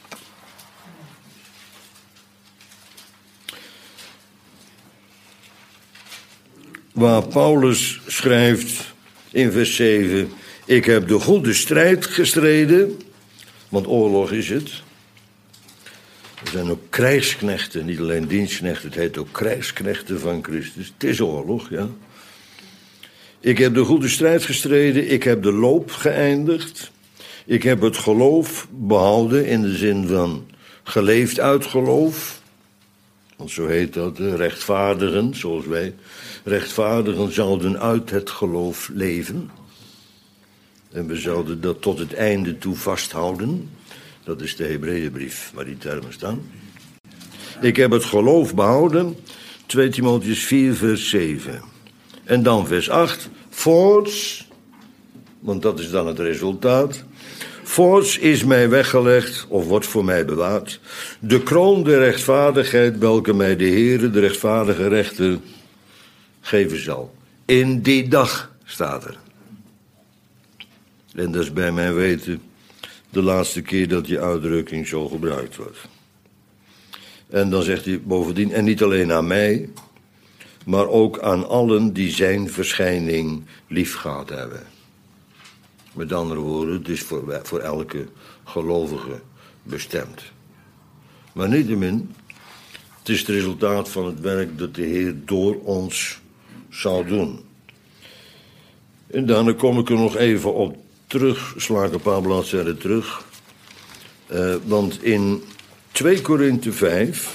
Waar Paulus schrijft in vers 7... Ik heb de goede strijd gestreden, want oorlog is het. Er zijn ook krijgsknechten, niet alleen dienstknechten, het heet ook krijgsknechten van Christus. Het is oorlog, ja. Ik heb de goede strijd gestreden, ik heb de loop geëindigd. Ik heb het geloof behouden in de zin van geleefd uit geloof. Want zo heet dat, rechtvaardigen, zoals wij. Rechtvaardigen zouden uit het geloof leven. En we zouden dat tot het einde toe vasthouden. Dat is de Hebreeënbrief, waar die termen staan. Ik heb het geloof behouden. 2 Timotheüs 4, vers 7. En dan vers 8. Voorts, want dat is dan het resultaat. Voorts is mij weggelegd, of wordt voor mij bewaard, de kroon der rechtvaardigheid, welke mij de Heere, de rechtvaardige rechter, geven zal. In die dag staat er. En dat is bij mijn weten de laatste keer dat die uitdrukking zo gebruikt wordt. En dan zegt hij bovendien, en niet alleen aan mij, maar ook aan allen die zijn verschijning liefgehad hebben. Met andere woorden, het is voor elke gelovige bestemd. Maar niettemin, het is het resultaat van het werk dat de Heer door ons zal doen. En daarna kom ik er nog even op terug, sla ik een paar bladzijden terug. Want in 2 Korinthe 5...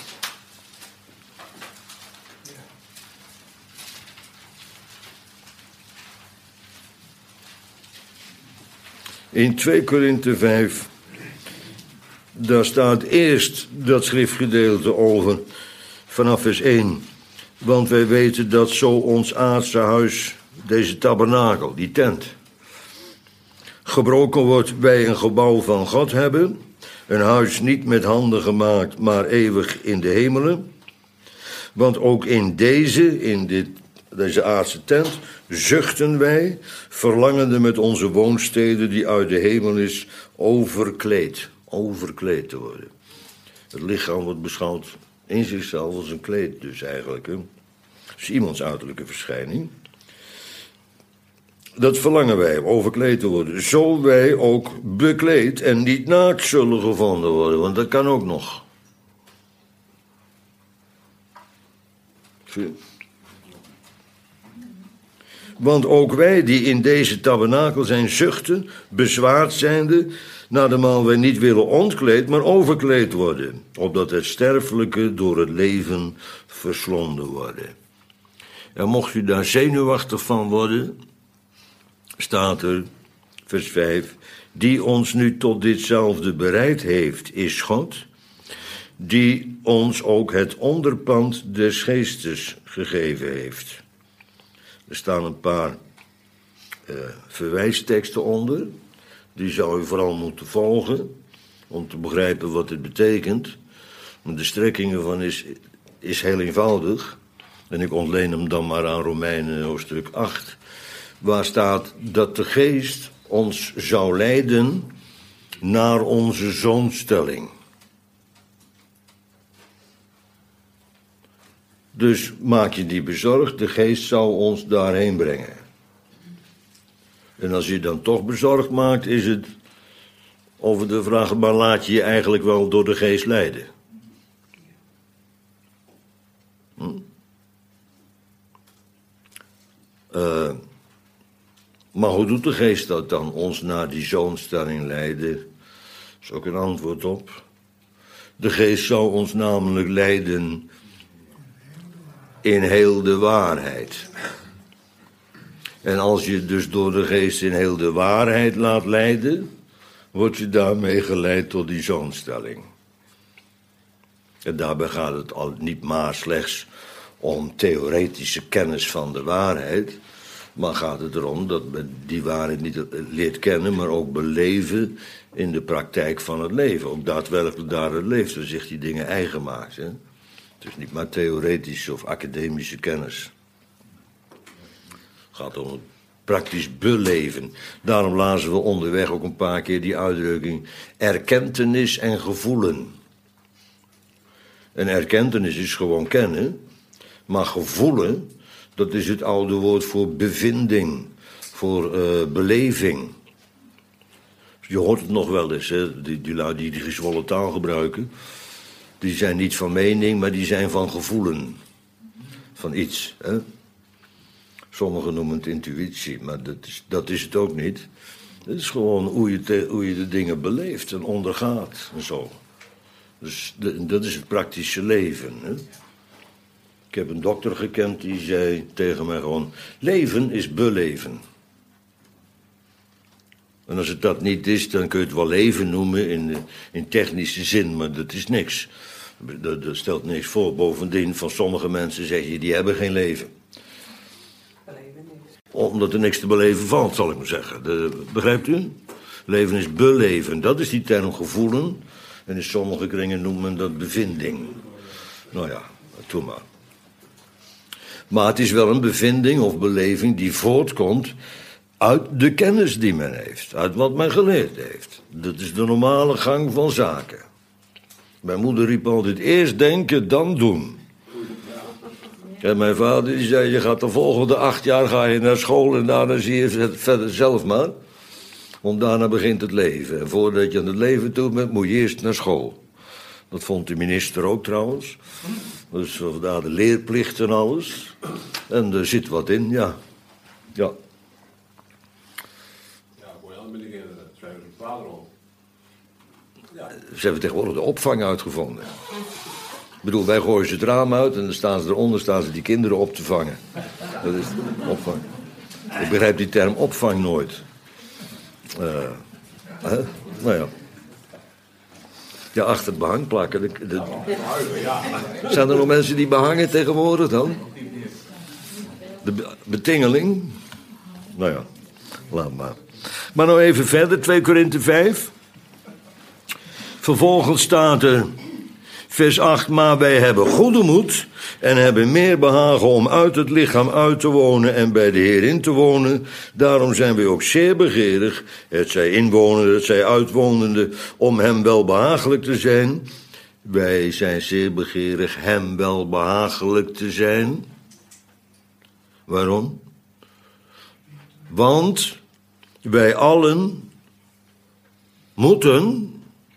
In 2 Korinthe 5, daar staat eerst dat schriftgedeelte over, vanaf vers 1. Want wij weten dat zo ons aardse huis, deze tabernakel, die tent, gebroken wordt, wij een gebouw van God hebben. Een huis niet met handen gemaakt, maar eeuwig in de hemelen. Want ook in deze aardse tent zuchten wij, verlangende met onze woonsteden die uit de hemel is, overkleed te worden. Het lichaam wordt beschouwd in zichzelf als een kleed dus eigenlijk. Hè? Dat is iemands uiterlijke verschijning. Dat verlangen wij, om overkleed te worden. Zo wij ook bekleed en niet naakt zullen gevonden worden. Want dat kan ook nog. Want ook wij die in deze tabernakel zijn zuchten, bezwaard zijnde, naarmate wij niet willen ontkleed, maar overkleed worden. Opdat het sterfelijke door het leven verslonden worden. En mocht u daar zenuwachtig van worden, staat er, vers 5, die ons nu tot ditzelfde bereid heeft, is God, die ons ook het onderpand des geestes gegeven heeft. Er staan een paar verwijsteksten onder, die zou u vooral moeten volgen, om te begrijpen wat het betekent. Maar de strekking ervan is heel eenvoudig, en ik ontleen hem dan maar aan Romeinen hoofdstuk 8, waar staat dat de geest ons zou leiden naar onze zoonstelling. Dus maak je die bezorgd, de geest zou ons daarheen brengen. En als je dan toch bezorgd maakt, is het over de vraag, maar laat je je eigenlijk wel door de geest leiden? Maar hoe doet de geest dat dan, ons naar die zoonstelling leiden? Dat is ook een antwoord op. De geest zou ons namelijk leiden in heel de waarheid. En als je dus door de geest in heel de waarheid laat leiden, word je daarmee geleid tot die zoonstelling. En daarbij gaat het al niet maar slechts om theoretische kennis van de waarheid, maar gaat het erom dat men die waarheid niet leert kennen, maar ook beleven in de praktijk van het leven. Ook daadwerkelijk daar het leeft, en zich die dingen eigen maakt. Hè? Het is niet maar theoretische of academische kennis. Het gaat om het praktisch beleven. Daarom lazen we onderweg ook een paar keer die uitdrukking erkentenis en gevoelen. En erkentenis is gewoon kennen, maar gevoelen, dat is het oude woord voor bevinding, voor beleving. Je hoort het nog wel eens, hè? Die gezwollen taal gebruiken. Die zijn niet van mening, maar die zijn van gevoelen. Van iets. Hè? Sommigen noemen het intuïtie, maar dat is het ook niet. Het is gewoon hoe je de dingen beleeft en ondergaat en zo. Dus dat is het praktische leven. Hè? Ik heb een dokter gekend die zei tegen mij gewoon, leven is beleven. En als het dat niet is, dan kun je het wel leven noemen in technische zin, maar dat is niks. Dat stelt niks voor. Bovendien, van sommige mensen zeg je, die hebben geen leven. Omdat er niks te beleven valt, zal ik maar zeggen. Begrijpt u? Leven is beleven. Dat is die term gevoelen. En in sommige kringen noemt men dat bevinding. Nou ja, doe maar. Maar het is wel een bevinding of beleving die voortkomt uit de kennis die men heeft. Uit wat men geleerd heeft. Dat is de normale gang van zaken. Mijn moeder riep altijd, eerst denken, dan doen. En mijn vader die zei, je gaat de volgende 8 jaar ga je naar school en daarna zie je het verder zelf maar. Want daarna begint het leven. En voordat je aan het leven toe bent, moet je eerst naar school. Dat vond de minister ook trouwens. Dus vandaar de leerplicht en alles. En er zit wat in, ja. Ja. Ja, voor jou ben ik in het schrijven van vader op. Ja, ze hebben tegenwoordig de opvang uitgevonden. Ik bedoel, wij gooien ze het raam uit en dan staan ze eronder, staan ze die kinderen op te vangen. Dat is opvang. Ik begrijp die term opvang nooit. Nou ja. Ja, achter het behang plakken. Zijn er nog mensen die behangen tegenwoordig dan? De betingeling? Nou ja, laat maar. Maar nou even verder, 2 Korinthe 5. Vervolgens staat er, vers 8... Maar wij hebben goede moed en hebben meer behagen om uit het lichaam uit te wonen en bij de Heer in te wonen. Daarom zijn wij ook zeer begeerig, het zij inwonenden, het zij uitwonenden, om hem wel behagelijk te zijn. Wij zijn zeer begeerig hem wel behagelijk te zijn. Waarom? Want wij allen moeten,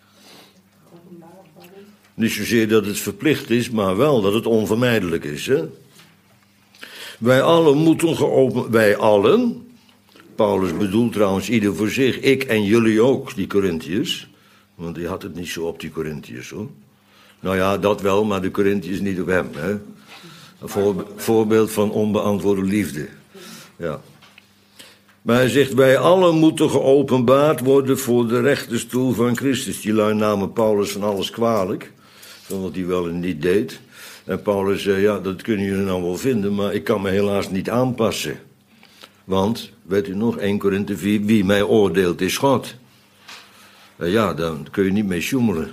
niet zozeer dat het verplicht is, maar wel dat het onvermijdelijk is. Hè? Wij allen moeten wij allen, Paulus bedoelt trouwens ieder voor zich, ik en jullie ook, die Korinthiërs. Want die had het niet zo op die Korinthiërs, hoor. Nou ja, dat wel, maar de Korinthiërs niet op hem. Hè? Een voorbeeld van onbeantwoorde liefde. Ja. Maar hij zegt, wij allen moeten geopenbaard worden voor de rechterstoel van Christus. Die lui namen Paulus van alles kwalijk, van wat hij wel en niet deed. En Paulus zei, ja, dat kunnen jullie nou wel vinden, maar ik kan me helaas niet aanpassen. Want, weet u nog, 1 Korinthe 4, wie mij oordeelt is God. Ja, dan kun je niet mee sjoemelen.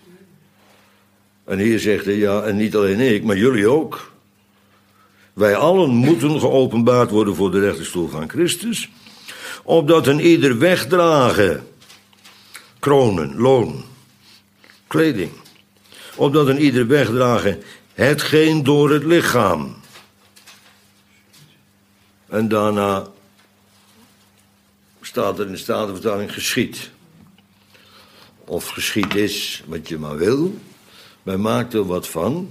En hier zegt hij, ja, en niet alleen ik, maar jullie ook. Wij allen moeten geopenbaard worden voor de rechterstoel van Christus, opdat een ieder wegdragen, kronen, loon, kleding, opdat een ieder wegdragen hetgeen door het lichaam. En daarna staat er in de Statenvertaling geschied. Of geschied is wat je maar wil. Wij maken er wat van.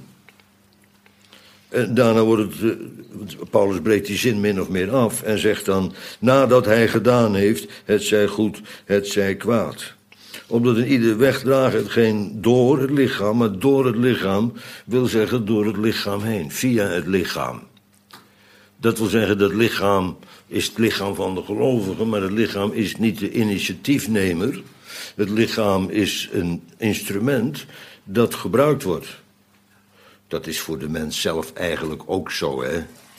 En daarna wordt het, Paulus breekt die zin min of meer af en zegt dan, nadat hij gedaan heeft, het zij goed, het zij kwaad. Opdat een ieder wegdragen hetgeen door het lichaam, maar door het lichaam wil zeggen door het lichaam heen, via het lichaam. Dat wil zeggen, dat lichaam is het lichaam van de gelovigen, maar het lichaam is niet de initiatiefnemer. Het lichaam is een instrument dat gebruikt wordt. Dat is voor de mens zelf eigenlijk ook zo, hè.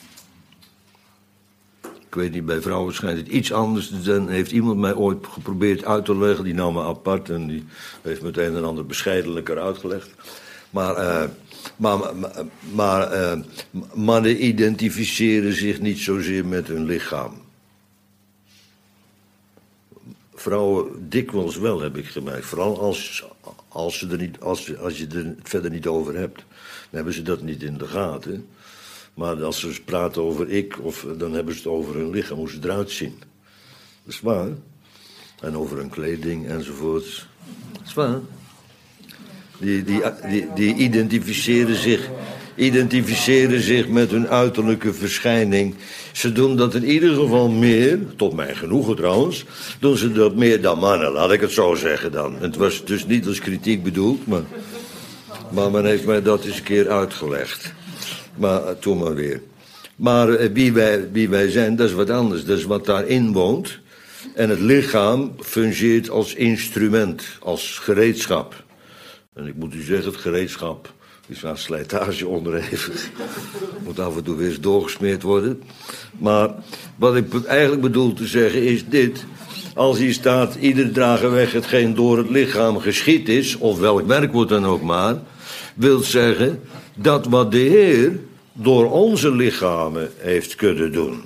Ik weet niet, bij vrouwen schijnt het iets anders te zijn. Heeft iemand mij ooit geprobeerd uit te leggen, die nam me apart en die heeft me het een en ander bescheidenlijker uitgelegd. Maar mannen identificeren zich niet zozeer met hun lichaam. Vrouwen dikwijls wel, heb ik gemerkt. Vooral als je er het verder niet over hebt. Dan hebben ze dat niet in de gaten. Maar als ze praten over ik, dan hebben ze het over hun lichaam, hoe ze eruit zien. Dat is waar. En over hun kleding enzovoort. Dat is waar. Die identificeren zich met hun uiterlijke verschijning. Ze doen dat in ieder geval meer, tot mijn genoegen trouwens, doen ze dat meer dan mannen, laat ik het zo zeggen dan. Het was dus niet als kritiek bedoeld, maar men heeft mij dat eens een keer uitgelegd. Maar toen maar weer. Maar wie wij zijn, dat is wat anders. Dat is wat daarin woont. En het lichaam fungeert als instrument, als gereedschap. En ik moet u zeggen, het gereedschap is aan slijtage onderhevig. Moet af en toe weer eens doorgesmeerd worden. Maar wat ik eigenlijk bedoel te zeggen is dit. Als hier staat, ieder dragen weg hetgeen door het lichaam geschied is, of welk werkwoord dan ook maar, wil zeggen dat wat de Heer door onze lichamen heeft kunnen doen.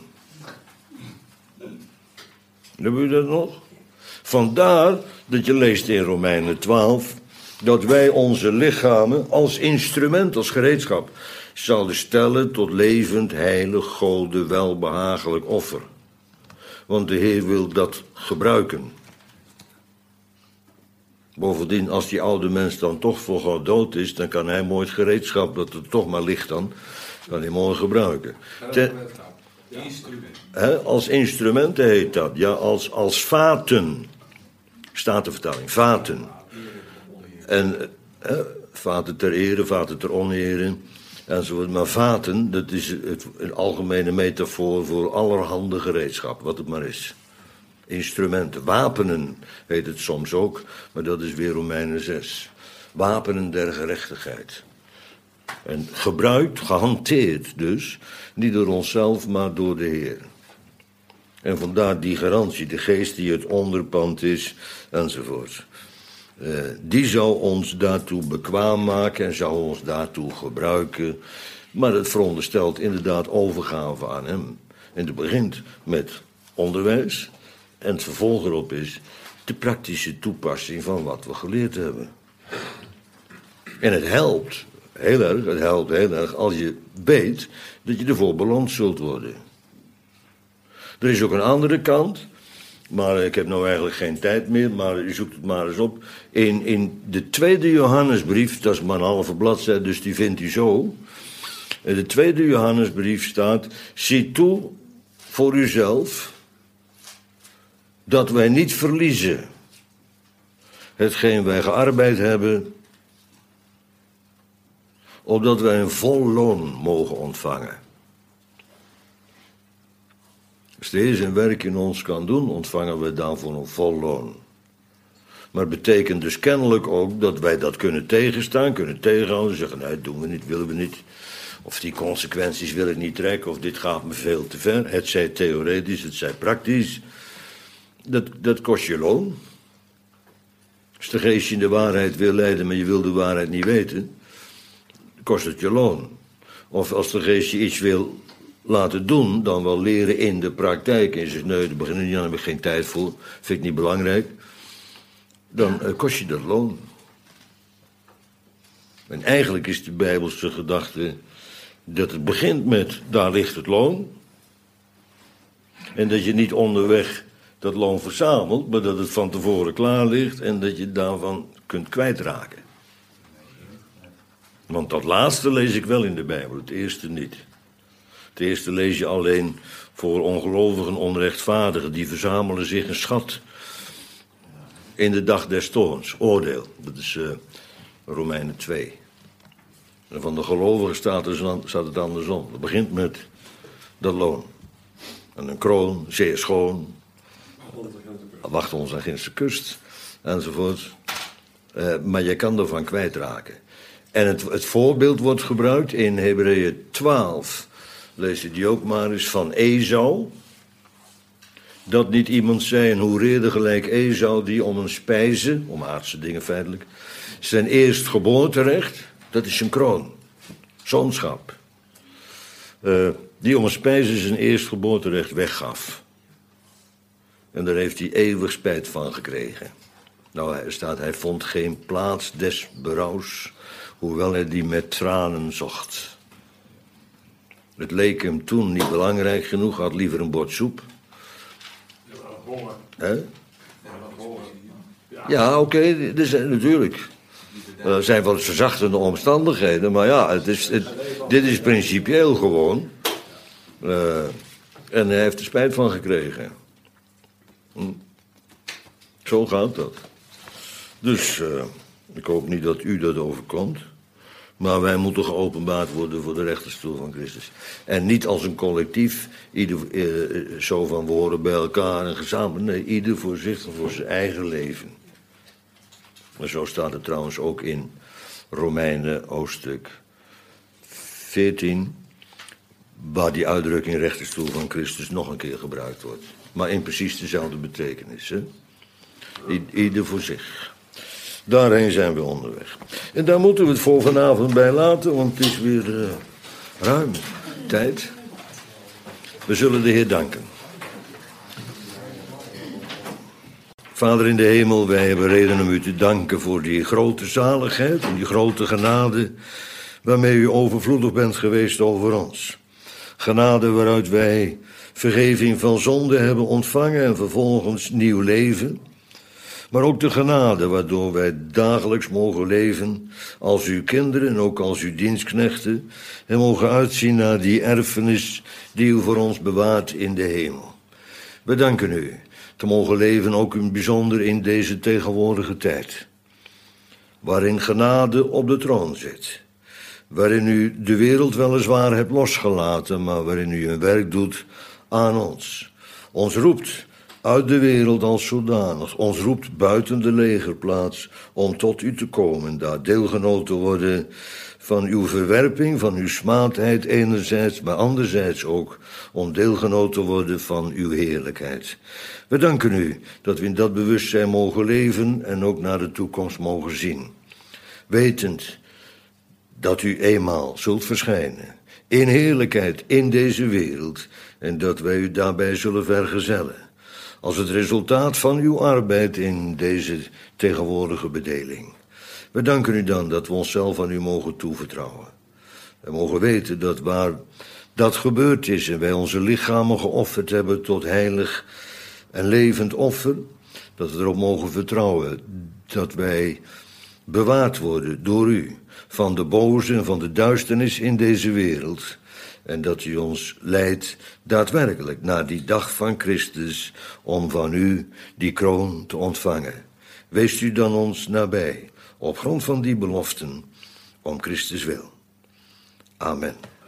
Hebben u dat nog? Vandaar dat je leest in Romeinen 12... dat wij onze lichamen als instrument, als gereedschap, zouden stellen tot levend, heilig, Gode, welbehagelijk offer. Want de Heer wil dat gebruiken. Bovendien, als die oude mens dan toch voor God dood is, dan kan hij mooi het gereedschap, dat er toch maar ligt dan, kan hij mooi gebruiken. Als instrumenten heet dat, ja, als vaten. Statenvertaling, vaten. En vaten ter ere, vaten ter onere, enzovoort. Maar vaten, dat is een algemene metafoor voor allerhande gereedschap, wat het maar is. instrumenten. Wapenen heet het soms ook, maar dat is weer Romeinen 6. Wapenen der gerechtigheid. En gebruikt, gehanteerd dus, niet door onszelf, maar door de Heer. En vandaar die garantie, de geest die het onderpand is, enzovoort. Die zou ons daartoe bekwaam maken en zou ons daartoe gebruiken. Maar het veronderstelt inderdaad overgave aan hem. En het begint met onderwijs. En het vervolg erop is de praktische toepassing van wat we geleerd hebben. En het helpt heel erg als je weet dat je ervoor beloond zult worden. Er is ook een andere kant, maar ik heb nou eigenlijk geen tijd meer, maar u zoekt het maar eens op. In de tweede Johannesbrief, dat is maar een halve bladzijde, dus die vindt u zo. In de tweede Johannesbrief staat: zie toe voor uzelf dat wij niet verliezen hetgeen wij gearbeid hebben, opdat wij een vol loon mogen ontvangen. Als de Heer zijn werk in ons kan doen, ontvangen we daarvoor een vol loon. Maar het betekent dus kennelijk ook dat wij dat kunnen tegenstaan, kunnen tegenhouden, zeggen: nee, doen we niet, willen we niet. Of die consequenties wil ik niet trekken, of dit gaat me veel te ver. Het zij theoretisch, het zij praktisch. Dat kost je loon. Als de geest je in de waarheid wil leiden, maar je wil de waarheid niet weten, kost het je loon. Of als de geest je iets wil laten doen, dan wel leren in de praktijk. En je zegt: nee, daar begin ik niet aan, daar heb ik geen tijd voor, vind ik niet belangrijk. Dan kost je dat loon. En eigenlijk is de Bijbelse gedachte dat het begint met: daar ligt het loon. En dat je niet onderweg dat loon verzamelt, maar dat het van tevoren klaar ligt en dat je daarvan kunt kwijtraken. Want dat laatste lees ik wel in de Bijbel, het eerste niet. Het eerste lees je alleen voor ongelovigen, onrechtvaardigen. Die verzamelen zich een schat in de dag des toorns, oordeel. Dat is Romeinen 2. En van de gelovigen staat het andersom. Het begint met dat loon. En een kroon, zeer schoon. Wacht ons aan ginds de kust, enzovoort. Maar je kan ervan kwijtraken. En het voorbeeld wordt gebruikt in Hebreeën 12. Lees je die ook maar eens, van Esau. Dat niet iemand zei: en hoe reerde gelijk Esau, die om een spijze, om aardse dingen feitelijk, zijn eerstgeboorterecht, dat is zijn kroon, zoonschap, die om een spijze zijn eerstgeboorterecht weggaf. En daar heeft hij eeuwig spijt van gekregen. Nou, er staat: hij vond geen plaats des berouws, hoewel hij die met tranen zocht. Het leek hem toen niet belangrijk genoeg, had liever een bord soep. Ja, oké, natuurlijk. Er zijn wel verzachtende omstandigheden, maar ja, dit is principieel gewoon. En hij heeft er spijt van gekregen. Zo gaat dat. Dus ik hoop niet dat u dat overkomt. Maar wij moeten geopenbaard worden voor de rechterstoel van Christus. En niet als een collectief, ieder zo van we horen bij elkaar en gezamenlijk. Nee, ieder voorzichtig voor zijn eigen leven. En zo staat het trouwens ook in Romeinen hoofdstuk 14... waar die uitdrukking rechterstoel van Christus nog een keer gebruikt wordt. Maar in precies dezelfde betekenis. Hè? Ieder voor zich. Daarheen zijn we onderweg. En daar moeten we het voor vanavond bij laten, want het is weer ruim tijd. We zullen de Heer danken. Vader in de hemel, wij hebben reden om u te danken voor die grote zaligheid en die grote genade waarmee u overvloedig bent geweest over ons. Genade waaruit wij vergeving van zonde hebben ontvangen en vervolgens nieuw leven. Maar ook de genade waardoor wij dagelijks mogen leven als uw kinderen en ook als uw dienstknechten en mogen uitzien naar die erfenis die u voor ons bewaart in de hemel. We danken u te mogen leven ook in bijzonder in deze tegenwoordige tijd, waarin genade op de troon zit, waarin u de wereld weliswaar hebt losgelaten, maar waarin u een werk doet aan ons roept uit de wereld als zodanig ons roept buiten de legerplaats om tot u te komen, daar deelgenoot te worden van uw verwerping, van uw smaadheid enerzijds, maar anderzijds ook om deelgenoot te worden van uw heerlijkheid. We danken u dat we in dat bewustzijn mogen leven en ook naar de toekomst mogen zien, wetend dat u eenmaal zult verschijnen in heerlijkheid in deze wereld en dat wij u daarbij zullen vergezellen, als het resultaat van uw arbeid in deze tegenwoordige bedeling. We danken u dan dat we onszelf aan u mogen toevertrouwen. We mogen weten dat waar dat gebeurd is en wij onze lichamen geofferd hebben tot heilig en levend offer, dat we erop mogen vertrouwen dat wij bewaard worden door u van de boze en van de duisternis in deze wereld. En dat u ons leidt daadwerkelijk naar die dag van Christus om van u die kroon te ontvangen. Wees u dan ons nabij op grond van die beloften om Christus wil. Amen.